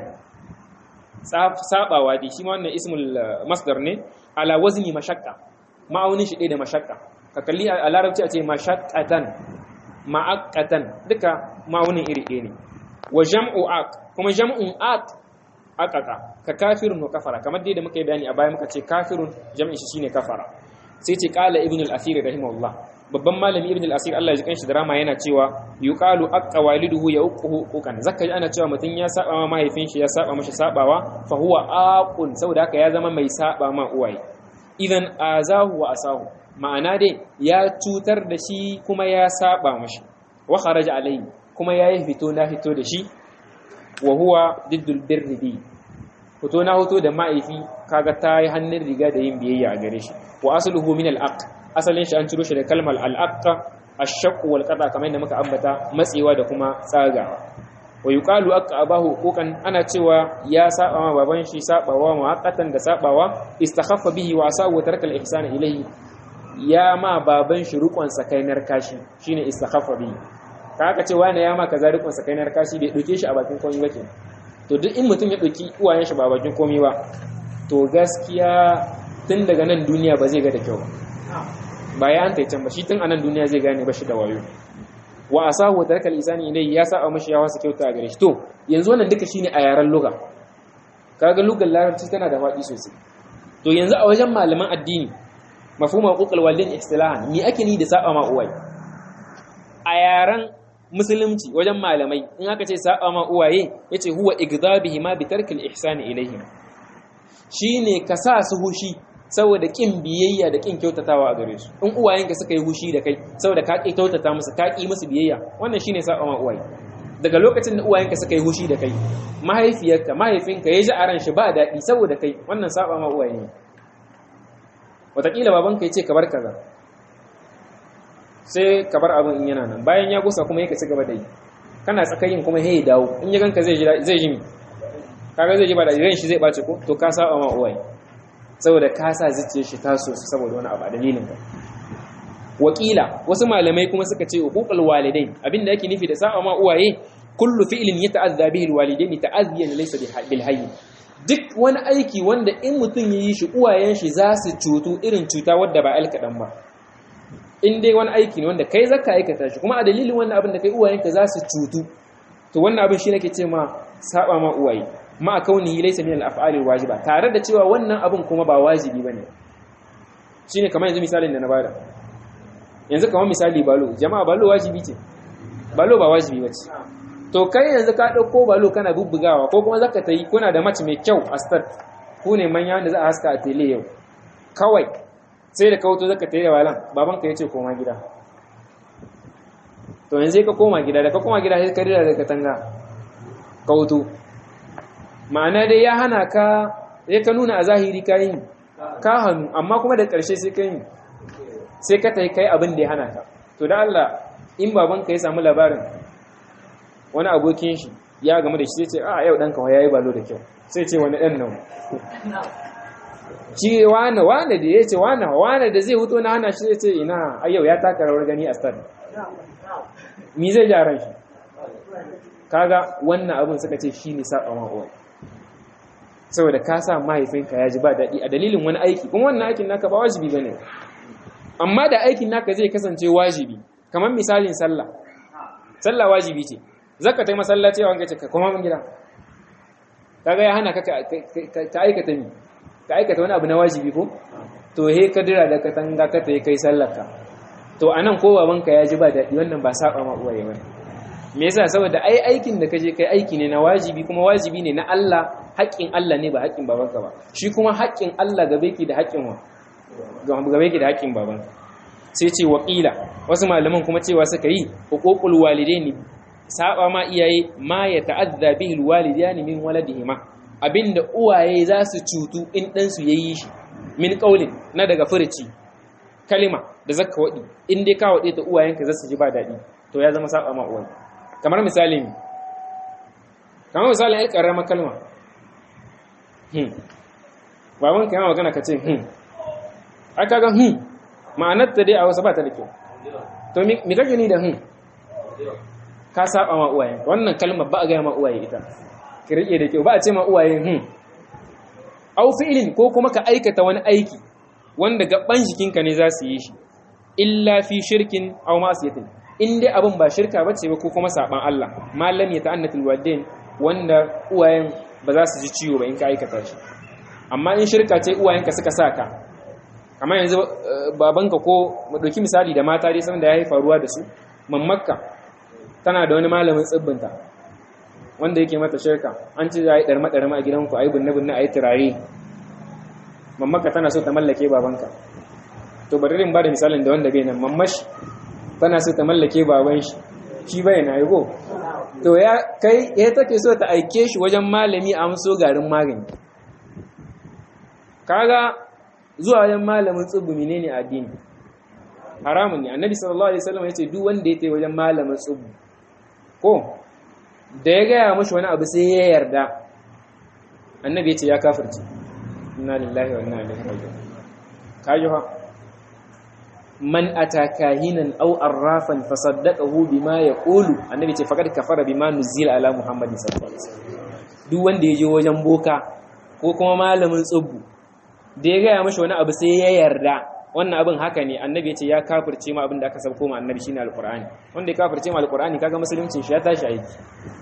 sabawa dai shi ma wannan ismul masdar ne ala wazni mashaqqa ma'aunin shi ɗaya da mashakka ka kalli a larabci a ce mashaqqatan ma'aqqatan duka ma'aunin iri ɗaya ne wa jam'u aq kuma jam'un aq aqaqa ka kafirun wa kafara kamar dai da muka yi bayani a baya muka ce kafirun jam'in shi shine kafara sai ce qala ibn al-asir rahimahullah babban malami ibn al-asir Allah ya ji kanshi da rama yana cewa yuqalu aqqa waliduhu ya uquhu uqukan zakka ana cewa mutun ya saba ma mahaifin shi ya saba mashi sabawa fa huwa aqun saboda haka ya zama mai saba ma uwaye idan azahu wa asahu ma'ana dai ya cutar da shi kuma ya saba mashi wa kharaja alayhi kuma yayi fito na fito da shi wa huwa diddul birri bi fito na fito da ma'aifi kaga tayi hannun riga da yin biyayya a gare shi wa asluhu min al-aq asalin shi an ciro shi da kalmar al-aq ash-shaq wal qada kamar yadda muka ambata matsewa da kuma tsagawa wa yuqalu aqabahu huquqan ana cewa ya saba ma baban shi sabawa muaqqatan da sabawa istakhaffa bihi wa asahu wa taraka al-ihsana ilayhi ya ma baban shi rukun sakainar kashi shine istakhaffa bihi kaga cewa ne ya ma kaza rukun sakainar kashi bai dauke shi a bakin komai ba kenan to duk in mutum ya dauki uwayen shi ba bakin komai ba to gaskiya tun daga nan duniya ba zai ga da kyau ba ba ya an taicen ba shi tun anan duniya zai gane ba shi da wayo wa asahu wa taraka al-isani ilayhi ya saba mashi ya wasa kyauta a gare shi to yanzu wannan duka shine a yaran lugha kaga lugar larabci tana da faɗi sosai to yanzu a wajen malaman addini mafhum huququl walidain istilahan me ake ni da saba ma uwaye a yaran musulunci wajen malamai in aka ce saba ma uwaye yace huwa igdabihi ma bi tarki al-ihsani ilayhi shine ka sa su hushi saboda kin biyayya da kin kyautatawa a gare su in uwayenka suka yi hushi da kai saboda ka ki kyautata musu ka ki musu biyayya wannan shine saba ma uwaye daga lokacin da uwayenka suka yi hushi da kai mahaifiyarka mahaifinka ya ji a ran shi ba daɗi saboda kai wannan saba ma uwaye ne wataƙila babanka ya ce ka bar kaza sai ka bar abin in yana nan bayan ya gusa kuma yake ci gaba da yi kana tsakayin kuma he dawo in ya ganka zai ji zai ji mi kaga zai ji ba da ran shi zai bace ko to ka saba ma uwaye saboda ka sa zuciyar shi taso saboda wani abu a dalilin ka. Wakila wasu malamai kuma suka ce uququl walidain abinda yake nufi da sa'a ma uwaye kullu fi'lin yata'azza bihi alwalidain ta'azziyan laysa bil hayy, duk wani aiki wanda in mutum yayi shi uwayen shi za su cutu irin cuta wadda ba alkadan ba. In dai wani aiki ne wanda kai zaka aikata shi kuma a dalilin wannan abin da kai uwayenka za su cutu, to wannan abin shi nake ce ma saba ma uwaye ma kaunihi laysa min al-af'ali al-wajiba, tare da cewa wannan abin kuma ba wajibi bane. Shine kamar yanzu misalin da na bada, yanzu kamar misali balo, jama'a balo wajibi ce, balo ba wajibi bace. To kai yanzu ka dauko balo kana bubbugawa ko kuma zaka tayi kuna da match mai kyau a start, ku ne manya wanda za a haska a tele yau, kawai sai da kawo to zaka tayi da walan babanka yace koma gida. To yanzu ka koma gida, da ka koma gida sai ka rira da katanga kauto, ma'ana dai ya hana ka, sai ka nuna a zahiri ka yi ka hannu, amma kuma da ƙarshe sai ka yi sai ka ta yi kai abin da ya hana ka. To da Allah in babanka ya samu labarin wani abokin shi ya gamu da shi sai ce a yau ɗanka ya yi balo da kyau, sai ce wani ɗan nan ci wane wane da ya ce wane wane da zai huto na hana shi sai ce ina a yau ya taka rawar gani a stad, mi zai jaran shi. Kaga wannan abin suka ce shi ne saɓa ma'uwa, saboda ka sa mahaifinka ya ji ba daɗi a dalilin wani aiki, kuma wannan aikin naka ba wajibi ba ne, amma da aikin naka zai kasance wajibi, kamar misalin sallah. Sallah wajibi ce, zaka ta yi masallaci wanka ce ka koma min gida, kaga ya hana ka ka aikata mi ka aikata wani abu na wajibi ko, to he ka dira da katanga ka ta yi kai sallarka, to anan ko babanka ya ji ba daɗi, wannan ba saba ma uwaye bane. Me yasa? Saboda ai aikin da kaje kai aiki ne na wajibi, kuma wajibi ne na Allah, haƙƙin Allah ne ba haƙƙin babanka ba, shi kuma haƙƙin Allah gabe ki da haƙƙin wa gabe ki da haƙƙin babanka. Sai ce waqila wasu malaman kuma cewa suka yi huququl walidaini saba ma iyaye ma ya ta'adda bihi alwalidani min waladihima, abinda uwaye za su cutu in dan su yayi shi, min qaulin na daga furuci kalima da zakka wadi, in dai ka wade ta uwayenka za su ji ba dadi, to ya zama saba ma uwaye. Kamar misali kamar misali ai karama kalma hmm baban ka yana magana kace hmm aka ga hmm ma'anar ta dai a wasu ba ta da kyau, to me kake ni da hmm ka saba ma uwaye. Wannan kalmar ba a ga ma uwaye ita, ki rike da kyau, ba a ce ma uwaye hmm. Au fi'ilin ko kuma ka aikata wani aiki wanda gaban jikinka ne za su yi shi, illa fi shirkin aw ma'siyatin, in dai abin ba shirka bace ba ko kuma saban Allah, malam ya ta'annatul walidain, wanda uwayen ba za su ji ciwo ba in ka aikata shi. Amma in shirka ce uwayenka suka saka, kamar yanzu babanka ko mu dauki misali da mata dai saboda yayi faruwa da su, mammakka tana da wani malamin tsibbinta wanda yake mata shirka, an ce za a yi ɗarma ɗarma a gidanku, a yi binne binne, a yi turare, mammakka tana so ta mallake babanka. To bari in ba da misalin da wanda bai nan, mammashi tana so ta mallake baban shi, shi bai na yi ko, to ya kai ya take so ta aike shi wajen malami a amso garin magani. Kaga zuwa wajen malamin tsubbu menene addini? Haramun ne. Annabi sallallahu alaihi wasallam yace duk wanda ya tafi wajen malamin tsubbu ko da ya gaya mashi wani abu sai ya yarda, annabi yace ya kafirce. Inna lillahi wa inna ilaihi raji'un. Kaji fa man ataka hinan aw arrafan fasaddaqahu bima yaqulu, annabi ce faqad kafara bima nuzila ala muhammadin sallallahu alaihi wasallam. Duk wanda ya je wajen boka ko kuma malamin tsubbu da ya gaya mashi wani abu sai ya yarda wannan abin haka ne, annabi ya ce ya kafirce ma abin da aka sauko ma annabi shine alqur'ani. Wanda ya kafirce ma alqur'ani kaga musulunci shi ya tashi aiki.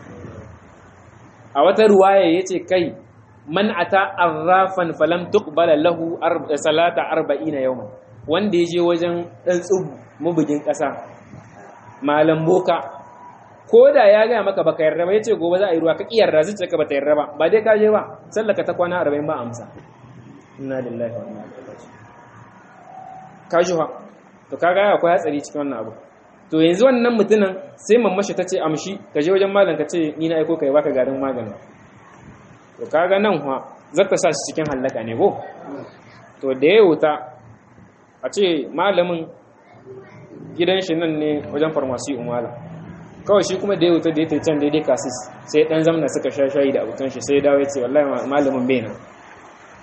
A wata ruwaya yace kai man ata arrafan falam tuqbala lahu salata arba'ina yawman, wanda ya je wajen dan tsubu mubugin kasa malam boka, ko da ya gaya maka baka yarda ba, yace gobe za a yi ruwa ka kiyarda zuciya ka bata yarda ba, ba dai ka je ba, sallaka ta kwana arba'in ba amsa. Inna lillahi wa inna ilaihi raji'un. Kajuha to kaga akwai hatsari cikin wannan abu. To yanzu wannan mutumin sai mammashi tace amshi ka je wajen malam ka ce ni na aiko kai baka garin magani. To kaga nan fa zaka sa shi cikin halaka ne ko? To da ya wuta a ce malamin gidan shi nan ne wajen farmasi umala, kawai shi kuma da ya wuta da ya tafi can daidai kasis sai dan zamna suka sha shayi da abokan shi sai ya dawo ya ce wallahi malamin bai nan.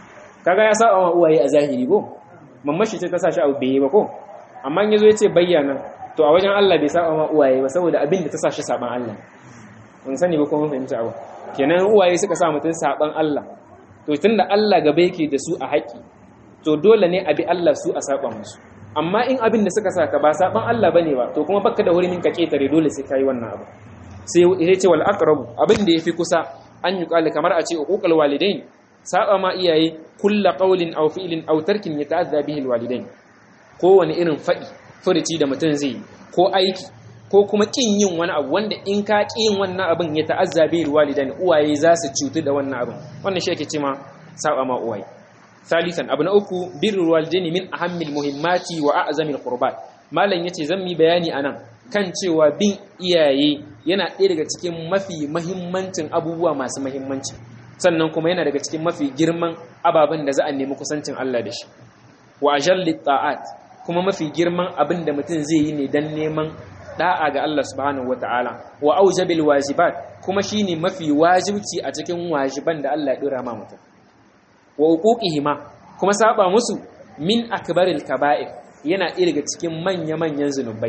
kaga ya saba ma uwaye a zahiri ko mamashi ce ta sa shi abu bai ba ko amma in yazo yace bayyana to a wajen Allah bai saba ma uwaye ba saboda abin da ta sa shi saban Allah mun sani ba ko mun fahimci abu kenan uwaye suka sa mutun saban Allah to tunda Allah gaba yake da su a haƙi to dole ne abi Allah su a saba musu amma in abin da suka saka ba saban Allah bane ba to kuma baka da hurumin ka ketare dole sai kai wannan abu sai ya ce wal aqrabu abin da yafi kusa an yi kala kamar a ce uququl walidain saba ma iyaye kullu qawlin aw fi'lin aw tarkin yata'adha bihi al walidain kowane irin fadi furuci da mutun zai ko aiki ko kuma kin yin wani abu wanda in ka kin wannan abin ya ta'azza bihi al walidain uwaye za su cutu da wannan abin wannan shi yake ce ma saba ma uwaye ثالثا abu na uku birrul walidaini min ahammil muhimmati wa a'zamil qurbat malan yace zan mi bayani anan kan cewa bin iyaye yana ɗaya daga cikin mafi muhimmancin abubuwa masu muhimmanci sannan kuma yana daga cikin mafi girman ababen da za a nemi kusancin Allah da shi wa ajallit ta'at kuma mafi girman abin da mutum zai yi ne dan neman da'a ga Allah subhanahu wataala wa aujabil wajibat kuma shine mafi wajibci a cikin wajiban da Allah ya dora ma mutum wa uquqihima kuma saba musu min akbaril kaba'ir yana ɗaya daga cikin manya-manyan zunubai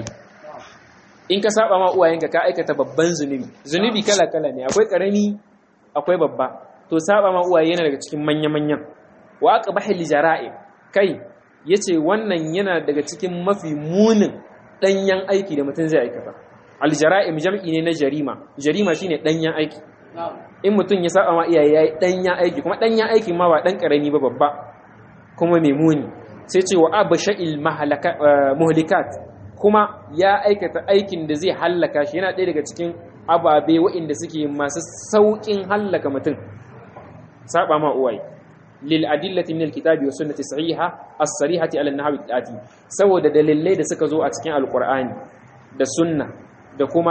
in ka saba ma uwayenka ka aikata babban zunubi zunubi kala-kala ne akwai karami akwai babba to saba ma uwaye yana daga cikin manya-manyan wa aqbahil jara'i kai yace wannan yana daga cikin mafi munin danyen aiki da mutum zai aikata al jara'im jam'i ne na jarima jarima shine danyen aiki in mutum ya saba ma iyaye yayi danyen aiki kuma danyen aiki ma ba dan karami ba babba kuma mai muni sai ce wa absha'il mahalaka muhlikat kuma ya aikata aikin da zai hallaka shi yana ɗaya daga cikin ababe waɗanda suke masu sauƙin hallaka mutum saba ma uwaye lil adillati min alkitabi was sunnati sahiha as-sarihati ala an-nahwi al-ati saboda dalilai da suka zo a cikin alqur'ani da sunna da kuma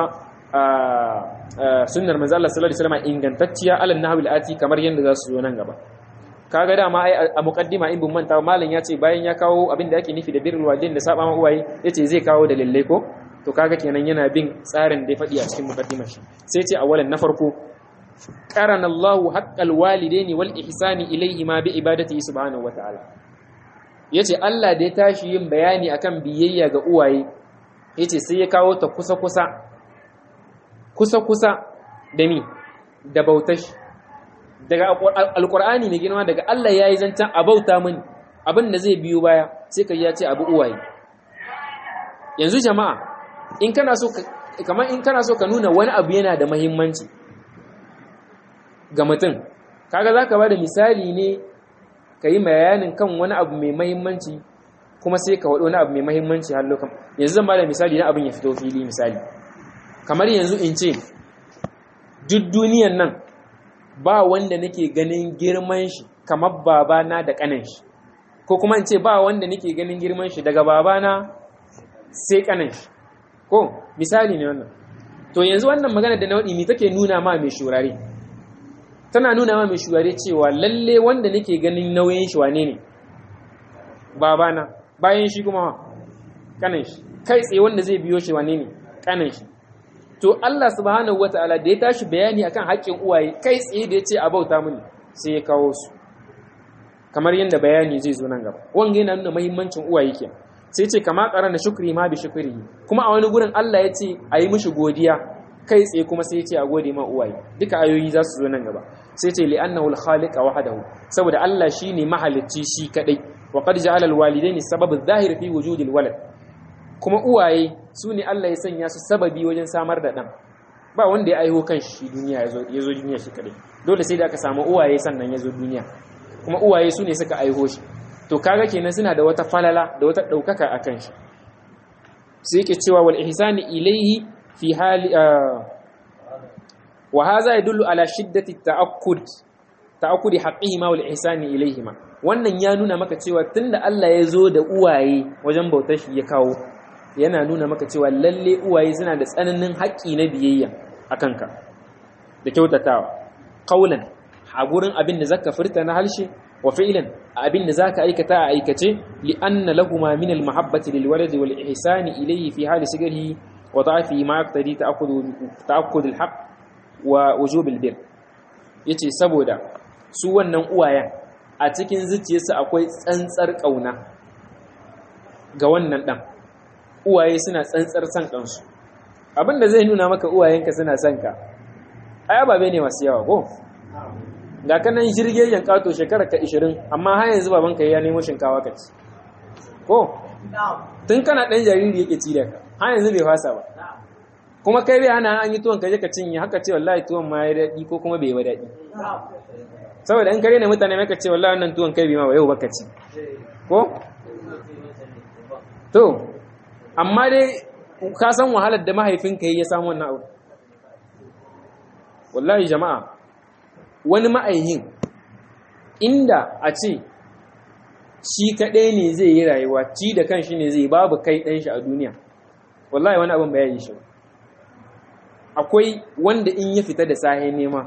sunnar manzo Allah sallallahu alaihi wasallam ingantacciya ala an-nahwi al-ati kamar yanda za su zo nan gaba kaga dama ai a muqaddima in bin manta malam ya ce bayan ya kawo abin da yake nufi da birrul walidain da saba ma uwaye yace zai kawo dalilai ko to kaga kenan yana bin tsarin da ya faɗi a cikin muqaddimar shi sai ce awalan na farko qarana Allahu haqqal walidaini wal ihsani ilayhima bi ibadatihi subhanahu wa ta'ala yace Allah da ya tashi yin bayani akan biyayya ga uwaye yace sai ya kawo ta kusa kusa kusa kusa da ni da bautashi daga alkur'ani mai girma daga Allah ya yi zancen abauta mini abin da zai biyo baya sai ka ya ce abu uwaye yanzu jama'a in kana so kamar in kana so ka nuna wani abu yana da muhimmanci ga mutum kaga zaka bada misali ne ka yi bayanin kan wani abu mai muhimmanci kuma sai ka wado wani abu mai muhimmanci har lokacin yanzu zan bada misali na abin ya fito fili misali kamar yanzu in ce duk duniyan nan ba wanda nake ganin girman shi kamar babana da kanan shi ko kuma in ce ba wanda nake ganin girman shi daga babana sai kanan shi ko misali ne wannan to yanzu wannan magana da naudi me take nuna ma mai shurare tana nuna ma mai shurare cewa lalle wanda nake ganin nauyin shi wane ne babana bayan shi kuma kanan shi kai tsaye wanda zai biyo shi wane ne kanan shi to Allah subhanahu wataala da ya tashi bayani akan haƙƙin uwaye kai tsaye da yace a bauta mini sai ya kawo su kamar yanda bayani zai zo nan gaba wanga yana nuna muhimmancin uwaye ke sai ce kama qarana shukri ma bi shukri kuma a wani gurin Allah yace ayi mishi godiya kai tsaye kuma sai yace a gode ma uwaye duka ayoyi za su zo nan gaba sai ce li annahu al-khaliq wahdahu saboda Allah shine mahalicci shi kadai wa qad ja'ala al-walidaini sabab adh-dhahir fi wujudi al-walad kuma uwaye su ne Allah ya sanya su sababi wajen samar da ɗan ba wanda ya aiho kan shi duniya ya zo duniya shi kaɗai dole sai da aka samu uwaye sannan ya zo duniya kuma uwaye su ne suka aiho shi to kaga kenan suna da wata falala da wata ɗaukaka a kan shi sai yake cewa wal ihsani ilayhi fi hali wa hadha yadullu ala shiddati ta'akkud ta'akkudi haqqihima wal ihsani ilayhima wannan ya nuna maka cewa tunda Allah ya zo da uwaye wajen bautar shi ya kawo yana nuna maka cewa lalle uwaye suna da tsananin haƙƙi na biyayya akan ka da kyautatawa qaulan a gurin abin da zaka furta na halshe wa fi'lan abin da zaka aikata a aikace li anna lahumma min al mahabbati lil walad wal ihsani ilayhi fi hali sigrihi wa da'fi ma yaqtadi ta'akkud ta'akkud al haqq wa wujub al bir yace saboda su wannan uwayen a cikin zuciyarsa akwai tsantsar ƙauna ga wannan ɗan. Uwaye suna tsantsar son ɗansu. Abin da zai nuna maka uwayenka suna son ka, ai ababe ne masu yawa ko? Ga kanan shirgegen ƙato shekarar ka ishirin, amma har yanzu babanka ya nemo shinkawa ka ci. Ko? Tun kana ɗan jariri yake ci da ka, har yanzu bai fasa ba. Kuma kai bai hana an yi tuwon ka je ka cinye, haka ce wallahi tuwon ma ya daɗi ko kuma bai yi daɗi. Saboda in kare ne mutane maka ce wallahi wannan tuwon kai bai ma ba yau baka ci. Ko? To, amma dai ka san wahalar da mahaifinka ya samu wannan abu. Wallahi jama'a, wani ma'aihin inda a ce shi kaɗai ne zai yi rayuwa, ci da kan shi ne zai babu kai ɗan shi a duniya, wallahi wani abin bayan yi shi. Akwai wanda in ya fita da sahe nema,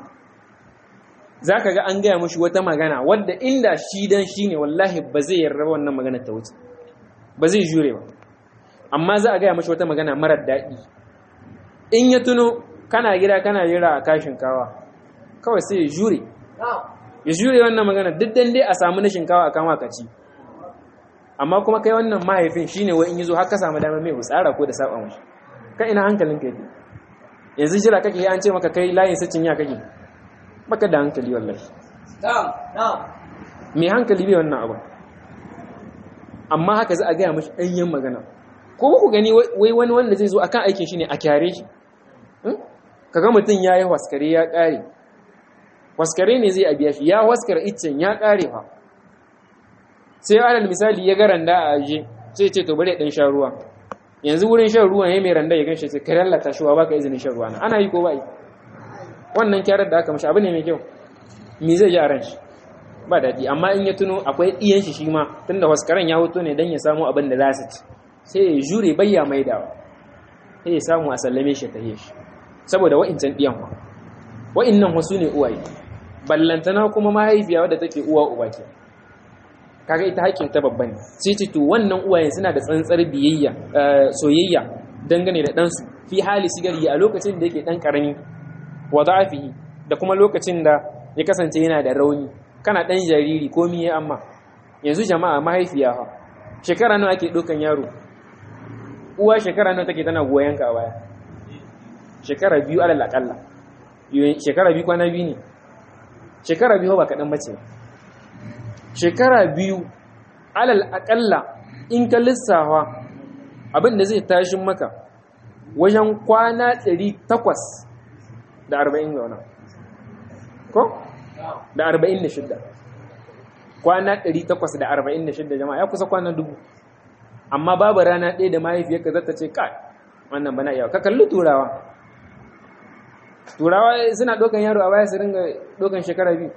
za ka ga an gaya mashi wata magana wadda inda shi dan shi ne wallahi ba zai yarda wannan magana ta wuce, ba zai jure ba. Amma za a gaya mashi wata magana marar daɗi, in ya tuno kana gida kana jira a kashin kawa, kawai sai ya jure ya jure wannan magana duk dan dai a samu na shinkawa a kama kaci. Amma kuma kai wannan mahaifin shine wai in yazo har ka samu damar mai hutsara ko da saba mashi, kai ina hankalin kai yanzu jira kake an ce maka kai layin sacin ya kake, baka da hankali wallahi. na'am na'am me hankali bai wannan abu. Amma haka za a ga mashi danyen magana. Ko ku gani wai wani wanda zai zo akan aikin shi ne a kyare shi, kaga mutum yayi waskare ya kare, waskare ne zai abiya shi, ya waskar iccen ya kare fa, sai alal misali ya ga randa a aje sai ce to bari dan sha ruwa. Yanzu wurin shan ruwan yayin mai randa ya ganshi sai ka lallata shi wa baka izinin shan ruwa na, ana yi ko ba yi? Wannan kyarar da aka mishi abu ne mai kyau, me zai ji a ran shi? Ba daɗi. Amma in ya tuno akwai iyan shi shi ma, tunda waskaran ya hoto ne dan ya samu abin da za su ci, sai ya jure bayya maidawa, sai ya samu a sallame shi ta shi, saboda wa'incan ɗiyan wa wa'innan wasu ne uwaye, ballantana kuma mahaifiya wadda take uwa uba ke, kaga ita haƙƙin ta babban. Sai ce to wannan uwayen suna da tsantsar biyayya soyayya dangane da ɗansu fi hali sigari, a lokacin da yake ɗan ƙarami, wa da'afihi, da kuma lokacin da ya kasance yana da rauni, kana ɗan jariri ko miye. Amma yanzu jama'a, mahaifiya ha shekara nawa ake ɗaukan yaro? Uwa shekara nawa take tana goyon ka a baya? Shekara biyu alal akalla. Shekara biyu kwana biyu ne. Shekara biyu ba kaɗan bace. Shekara biyu alal akalla in ka lissafa abin da zai tashin maka wajen kwana ɗari takwas da arba'in ga wannan. Ko? Da arba'in da shidda. Kwana ɗari takwas da arba'in da shidda jama'a ya kusa kwana dubu. Amma babu rana ɗaya da mahaifiyarka zata ce kai wannan bana iya. Ka kalli turawa. Turawa suna ɗaukan yaro a baya su ringa ɗaukan shekara biyu.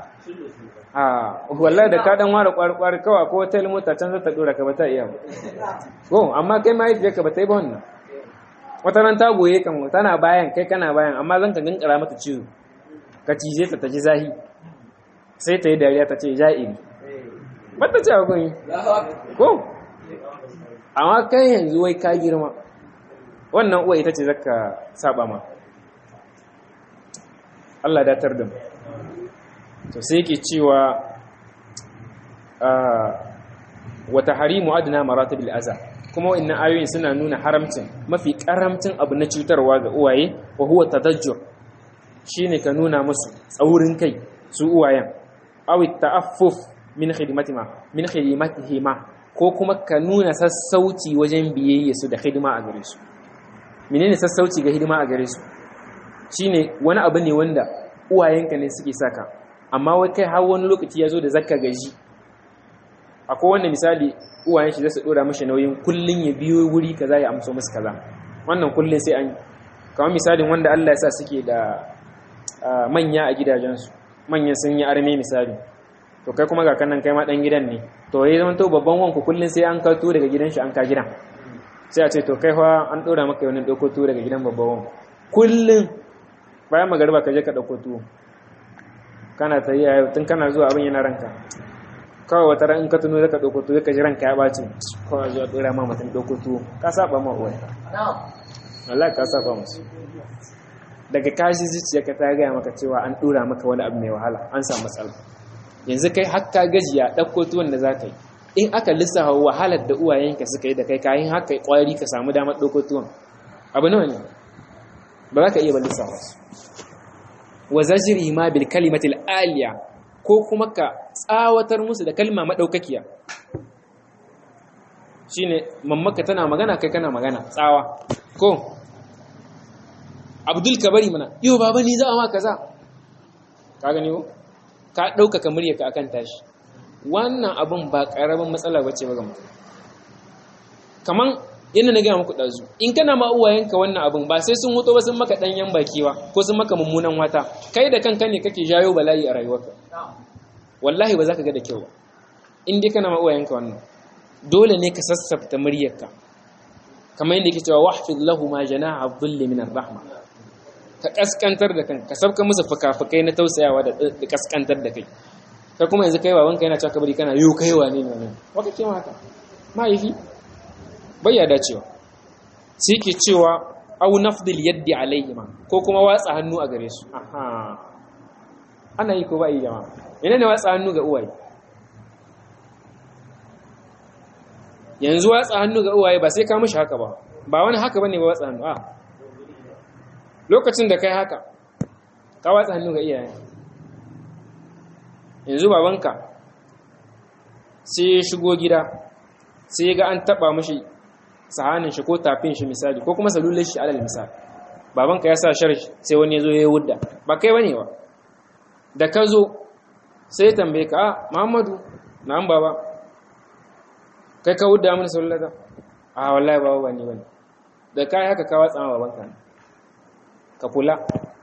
A wallahi da ka dan ware kwari-kwari kawai ko wata mota can zata dora ka ba ta iya. Ko amma kai mahaifiyarka ba ta yi ba wannan. Wata ran ta goye kan tana bayan kai kana bayan, amma zan ka ginkara mata cizo. Ka cije ta ta ji zahi. Sai ta yi dariya ta ce ja'iri. Ba ta ce akwai. Ko? Amma kai yanzu wai ka girma. Wannan uwa ita ce zaka saba ma. Allah datar da mu. To sai yake cewa wa tahrimu adna maratibil aza, kuma wannan ayoyin suna nuna haramcin mafi karamcin abu na cutarwa ga uwaye, wa huwa tadajjur, shine ka nuna musu tsaurin kai su uwayen, aw ta'affuf min khidmatima min khidmatihima, ko kuma ka nuna sassauci wajen biyayya su da hidima a gare su. Menene sassauci ga hidima a gare su? Shine wani abu ne wanda uwayenka ne suke saka, amma wai kai har wani lokaci ya zo da zakka gaji. Akwai wanda misali uwayen shi za su dora mashi nauyin kullun ya biyo wuri kaza ya amso musu kaza, wannan kullun sai an yi. Kamar misalin wanda Allah ya sa suke da manya a gidajensu, manyan sun yi arme misali, to kai kuma ga kanan kai ma dan gidan ne, to yayi zaman to babban wanku kullun sai an kawo daga gidan shi an ka gidan, sai a ce to kai fa an dora maka wani dauko to daga gidan babban wanku kullun bayan magariba ka je ka dauko tuwo, kana ta yi tun kana zuwa abin yana ranka, kawai wata ran in ka tuno zaka dauko tuwo ka ji ranka ya baci, kawai zuwa dora ma mutum dauko tuwo, ka saba ma uwa. wallahi ka saba musu. Daga kashi zuciyarka ta gaya maka cewa an dora maka wani abu mai wahala, an samu matsala. yanzu kai hakka gajiya ɗauko tuwon da za ka yi in aka lissafa wahalar da uwayenka suka yi da kai kayan haka ƙwari ka samu damar ɗauko tuwon abu nawa ne ba za ka iya ba lissafa su wa zajiri ma bil kalimatil aliya ko kuma ka tsawatar musu da kalma madaukakiya shine mammaka tana magana kai kana magana tsawa ko Abdul Kabari mana yo baba ni za a ma kaza ka gani ko ka dauka kamar yaka akan tashi wannan abun ba karamin matsala bace ba ga mutum kaman yanda na ga muku dazu in kana ma uwayenka wannan abun ba sai sun huto ba sun maka danyen bakiwa ko sun maka mummunan wata kai da kanka ne kake jayo bala'i a rayuwarka wallahi ba za ka ga da kyau ba in dai kana ma uwayenka wannan dole ne ka sassafta muryarka kamar yadda yake cewa wahfid lahu ma janaha dhilli min ar-rahma ka kaskantar da kanka ka sabka musu fukafukai na tausayawa da kaskantar da kai kai kuma yanzu kai babanka yana cewa kabari kana yo kai wane ne wannan wa kake ma haka mahaifi bai ya dacewa sai ke cewa au nafdil yaddi alaihima ko kuma watsa hannu a gare su aha ana yi ko ba yi jama'a menene watsa hannu ga uwaye yanzu watsa hannu ga uwaye ba sai ka mishi haka ba ba wani haka bane ba watsa hannu a lokacin da kai haka ka watsa hannu ga iyaye yanzu babanka sai ya shigo gida sai ya ga an taba mishi sahanin shi ko tafin shi misali ko kuma salular shi alal misali babanka ya sa shar sai wani ya zo ya yi wudda ba kai bane ba da ka zo sai ya tambaye ka a Muhammadu na'am baba kai ka wudda mun sallata a wallahi baba ba ni bane da kai haka ka watsa ma babanka ka kula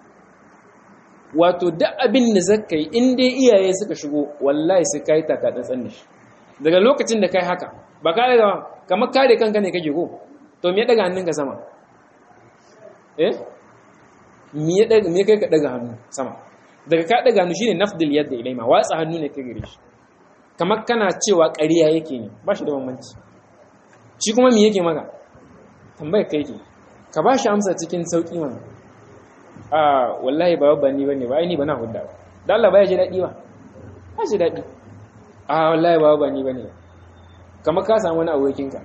wato duk abin da zakai in dai iyaye suka shigo wallahi sai kai taka tsantsan da shi daga lokacin da kai haka ba ka daga kamar kare kanka ne kake ko to me ya daga hannunka sama eh me ya daga me kai ka daga hannu sama daga ka daga hannu shine nafdil yadda ilaima watsa hannu ne ka gare shi kamar kana cewa ƙarya yake ne ba shi da bambanci shi kuma me yake maka tambayar kai ke ka ba shi amsa cikin sauki mana a wallahi ba babba ni bane ba ai ni bana hudda ba dan Allah ba ya ji dadi ba ba shi dadi a wallahi ba babba ni bane kamar ka samu wani abokinka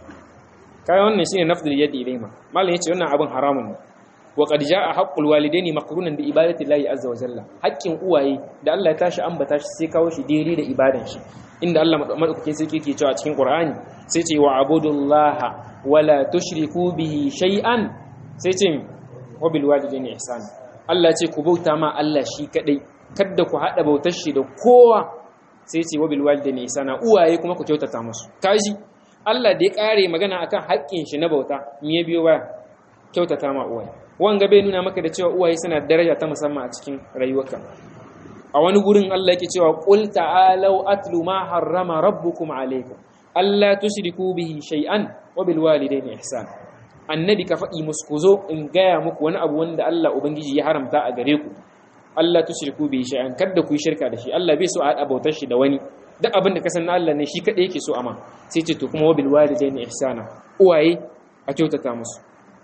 kai wannan shine nafdul yadi ilaima mallan yace wannan abin haramun ne wa qad jaa haqqul walidaini maqrunan bi ibadati llahi azza wa jalla haqqin uwaye da Allah ya tashi ambata shi sai kawo shi daidai da ibadan shi inda Allah madaukakin sarki yake cewa a cikin Qur'ani sai ce wa abudullaha wala tushriku bihi shay'an sai ce wa bil walidaini ihsana Allah ce ku bauta ma Allah shi kadai kada ku hada bautar shi da kowa sai ce wa bil walidaini ihsana uwaye kuma ku kyautata musu kaji Allah da ya kare magana akan haƙƙin shi na bauta me ya biyo baya kyautata ma uwaye wanga bai nuna maka da cewa uwaye suna daraja ta musamman a cikin rayuwarka a wani gurin Allah yake cewa qul ta'alu atlu ma harrama rabbukum alaykum alla tushriku bihi shay'an wa bil walidayni ihsana annabi ka faɗi musu ku zo in gaya muku wani abu wanda Allah ubangiji ya haramta a gare ku Allah tushriku bihi shay'an kada ku yi shirka da shi Allah bai so a hada bautar shi da wani duk abin da ka san Allah ne shi kadai yake so amma sai ce to kuma wa bil walidayni ihsana uwaye a kyautata musu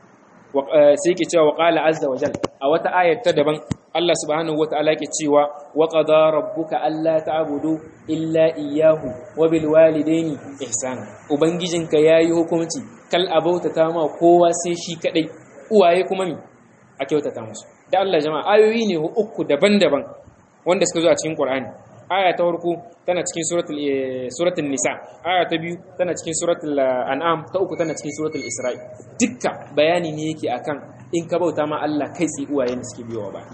sai yake cewa qala azza wa jalla a wata ayar ta daban Allah subhanahu wataala yake cewa wa qada rabbuka alla ta'budu illa iyyahu wa bil walidayni ihsana ubangijinka yayi hukunci kal abautata ma kowa sai shi kadai uwaye kuma mi a kyautata musu da Allah jama'a ayoyi ne uku daban-daban wanda suka zo a cikin Qur'ani aya ta farko tana cikin suratul suratul nisa aya ta biyu tana cikin suratul an'am ta uku tana cikin suratul isra'i dukka bayani ne yake akan in ka bauta ma Allah kai tsi uwaye ne suke biyowa ba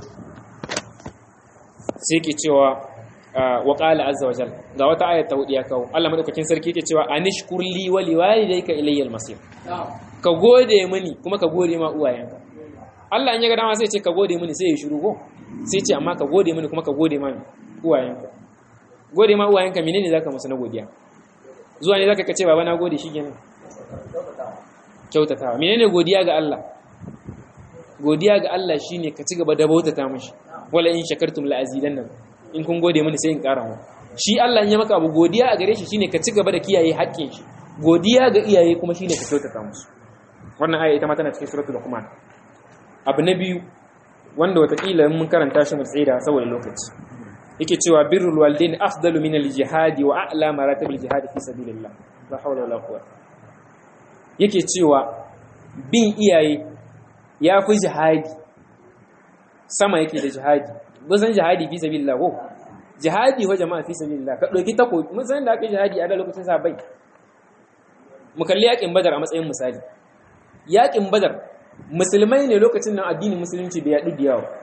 sai yake cewa wa qala azza wa jalla ga wata aya ta hudu ya kawo Allah madaukakin sarki yake cewa anishkur li wa liwalidayka ilayya al-masir ka gode mini kuma ka gode ma uwayenka Allah in ya ga dama sai ce ka gode mini sai ya shiru ko sai ce amma ka gode mini kuma ka gode ma uwayenka gode ma uwayenka menene zaka musu na godiya zuwa ne zaka kace baba na gode shikenan kyautatawa menene godiya ga Allah godiya ga Allah shine ka ci gaba da bautata mishi wala in shakartum la azidanna in kun gode mini sai in ƙara mu shi Allah in ya maka abu godiya a gare shi shine ka ci gaba da kiyaye haƙƙin shi godiya ga iyaye kuma shine ka kyautata musu wannan aya ita ma tana cikin suratul luqman abu na biyu wanda watakila mun karanta shi mu tsira saboda lokaci yake cewa birrul walidain afdalu min al-jihad wa a'la maratib al-jihad fi sabilillah la hawla wala quwwata yake cewa bin iyaye yafi jihadi sama yake da jihadi bazan jihadi fi sabilillah ko jihadi wa jama'a fi sabilillah ka dauki tako mun san da aka jihadi a da lokacin sahabbai mu kalli yakin badar a matsayin misali yakin badar musulmai ne lokacin nan addinin musulunci bai yadu da yawa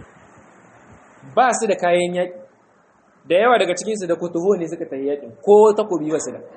ba su da kayan yaki da yawa daga cikin su da kutuho ne suka tafi yakin ko takobi ba su da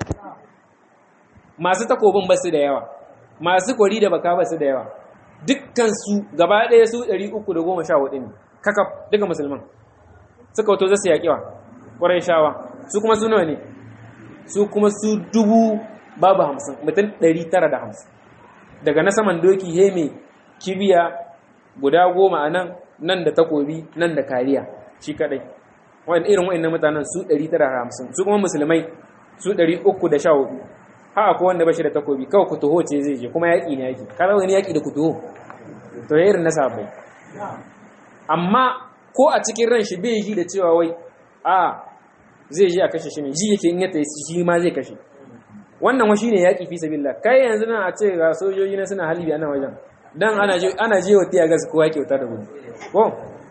masu takobin ba su da yawa masu kori da baka ba su da yawa dukkan su gaba ɗaya su ɗari uku da goma sha hudu ne kakaf duka musulman suka wato zasu yaƙiwa ƙwarai-shawa su kuma su nawa ne su kuma su dubu babu hamsin mutum ɗari tara da hamsin daga na saman doki heme kibiya guda goma a nan nan da takobi nan da kariya shi kaɗai wani irin wa'in na mutanen su ɗari tara da hamsin su kuma musulmai su ɗari uku da sha hudu ha akwai wanda ba shi da takobi kawai kutuho ce zai je kuma yaƙi ne yaƙi kada wani yaƙi da kutuho to ya irin na sabai amma ko a cikin ran shi bai ji da cewa wai a zai ji a kashe shi ne ji yake in yata shi ma zai kashe wannan wa shine yaki fi sabilillah kai yanzu nan a ce ga sojoji na suna halibi ana wajen dan ana je ana je wa tiya gas kowa kyauta da gudu ko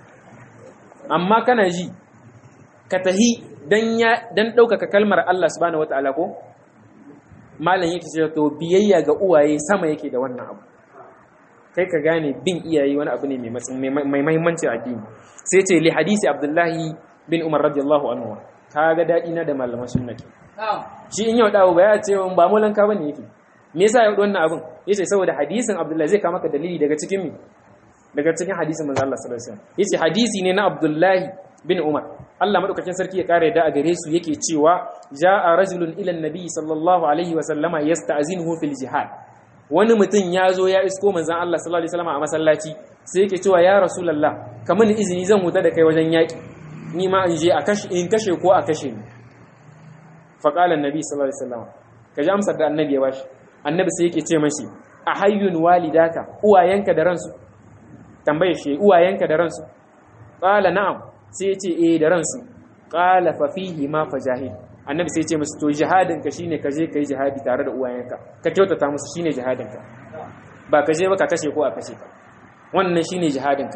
amma kana ji ka tahi dan ya dan daukaka kalmar Allah subhanahu wataala ko malam yake cewa to biyayya ga uwaye sama yake da wannan abu kai ka gane bin iyaye wani abu ne mai mahimmanci a addini sai ce li hadisi abdullahi bin umar radiyallahu anhu kaga dadi na da malaman sunna ke shi in yau dawo ba ya ce ba molan ka bane yake me yasa ya wannan abin yace saboda hadisin abdullahi zai ka maka dalili daga cikin mi daga cikin hadisin manzo Allah sallallahu alaihi wasallam yace hadisi ne na abdullahi bin umar Allah madaukakin sarki ya kare da a gare su yake cewa jaa rajulun ila annabi sallallahu alaihi wasallama yasta'zinuhu fil jihad wani mutum ya zo ya isko manzan Allah sallallahu alaihi wasallam a masallaci sai yake cewa ya rasulullah kamar ni izini zan huta da kai wajen yaki ni ma in je a kashe in kashe ko a kashe ni fa qala annabi sallallahu alaihi wasallam kaji amsar da annabi ya bashi annabi sai yake ce mashi a hayyun walidaka uwayenka da ransu tambaye shi uwayenka da ransu qala na'am sai ya ce eh da ransu qala fa fihi ma fajahid annabi sai ce musu to jihadinka shine ka je kai jihadi tare da uwayenka ka kyautata musu shine jihadinka ba ka je ba ka kashe ko a kashe ka wannan shine jihadinka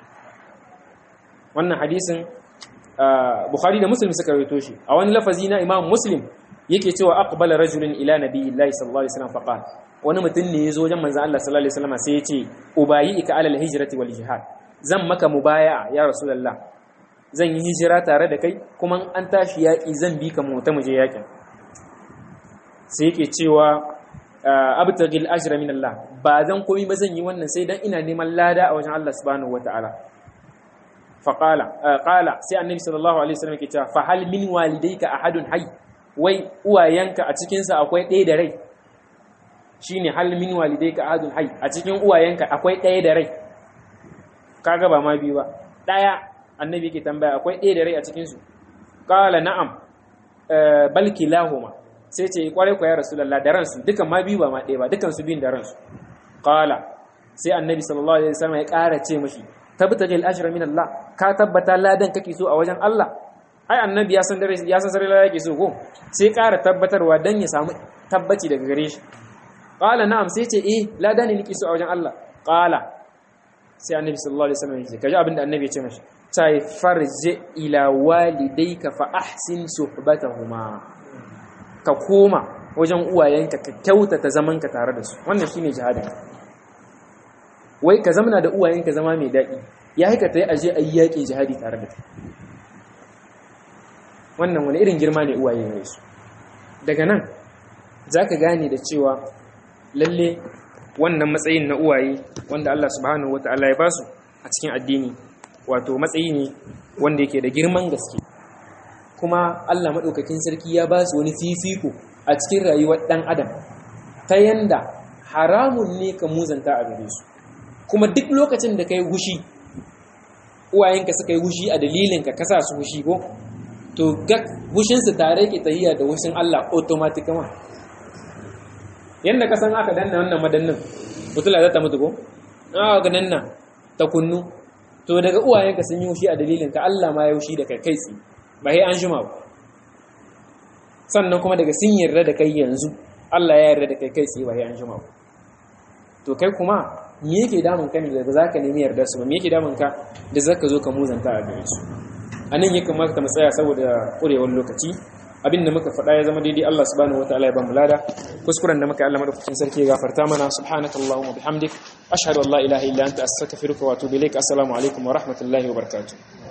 wannan hadisin Bukhari da Muslim suka rawaito shi a wani lafazi na Imam Muslim yake cewa aqbala rajulun ila nabiyillahi sallallahu alaihi wasallam faqala wani mutum ne yazo wajen manzon Allah sallallahu alaihi wasallam sai ya ce ubayyika ala alhijrati wal jihad zan maka mubaya'a ya rasulullah zan yi hijira tare da kai kuma an tashi yaƙi zan bi ka mota mu je yaƙin sai yake cewa abtagil ajra min Allah ba zan koyi ba zan yi wannan sai dan ina neman lada a wajen Allah subhanahu wataala fa qala qala sai annabi sallallahu alaihi wasallam yake cewa fa hal min walidayka ahadun hayy wai uwayenka a cikin sa akwai ɗaya da rai shine hal min walidayka ahadun hayy a cikin uwayenka akwai ɗaya da rai kaga ba ma biyu ba ɗaya annabi yake tambaya akwai ɗaya da rai a cikinsu ƙala na'am bal kilahuma sai ce kwarai kwa ya rasulullah da ransu dukan ma biyu ba ma ɗaya ba dukan su biyun da ransu ƙala sai annabi sallallahu alaihi wasallam ya ƙara ce mashi tabtajil ajra min Allah ka tabbata ladan kake so a wajen Allah ai annabi ya san dare ya san sare ladan yake so ko sai ƙara tabbatarwa dan ya samu tabbaci daga gare shi ƙala na'am sai ce eh ladan ne nake so a wajen Allah ƙala sai annabi sallallahu alaihi wasallam ya ce kaji abinda annabi ya ce mashi sai farje ila walidayka fa ahsin suhbatahuma ka koma wajen uwayenka ka kyautata zamanka tare da su wannan shine jihadin wai ka zamana da uwayenka zama mai dadi ya haka tayi aje ayi yaki jihadi tare da kai wannan wani irin girma ne uwaye ne su daga nan zaka gane da cewa lalle wannan matsayin na uwaye wanda Allah subhanahu wataala ya basu a cikin addini wato matsayi ne wanda yake da girman gaske kuma Allah madaukakin sarki ya ba su wani fifiko a cikin rayuwar dan adam ta yanda haramun ne ka muzanta a gare su kuma duk lokacin da kai hushi uwayenka suka yi hushi a dalilin ka kasa su hushi ko to ga hushin su tare ke tahiya da hushin Allah automatically yanda ka san aka danna wannan madannin mutula za ta mutu ko aka danna ta kunnu to daga uwayenka sun yi hushi a dalilin ka Allah ma ya hushi da kai kai tsi ba sai an jima ba sannan kuma daga sun yarda da kai yanzu Allah ya yarda da kai kai tsi ba sai an jima ba to kai kuma me yake damun ka ne da zaka nemi yarda su ba me yake damun ka da zaka zo ka muzanta a gare su anan ya kamata mu tsaya saboda kurewar lokaci abinda muka faɗa ya zama daidai Allah subhanahu wataala ya ba mu lada kuskuren da muka Allah madaukakin sarki ya gafarta mana subhanakallahumma bihamdik ashhadu an la ilaha illa anta astaghfiruka wa atubu ilaik assalamu alaikum wa rahmatullahi wa barakatuh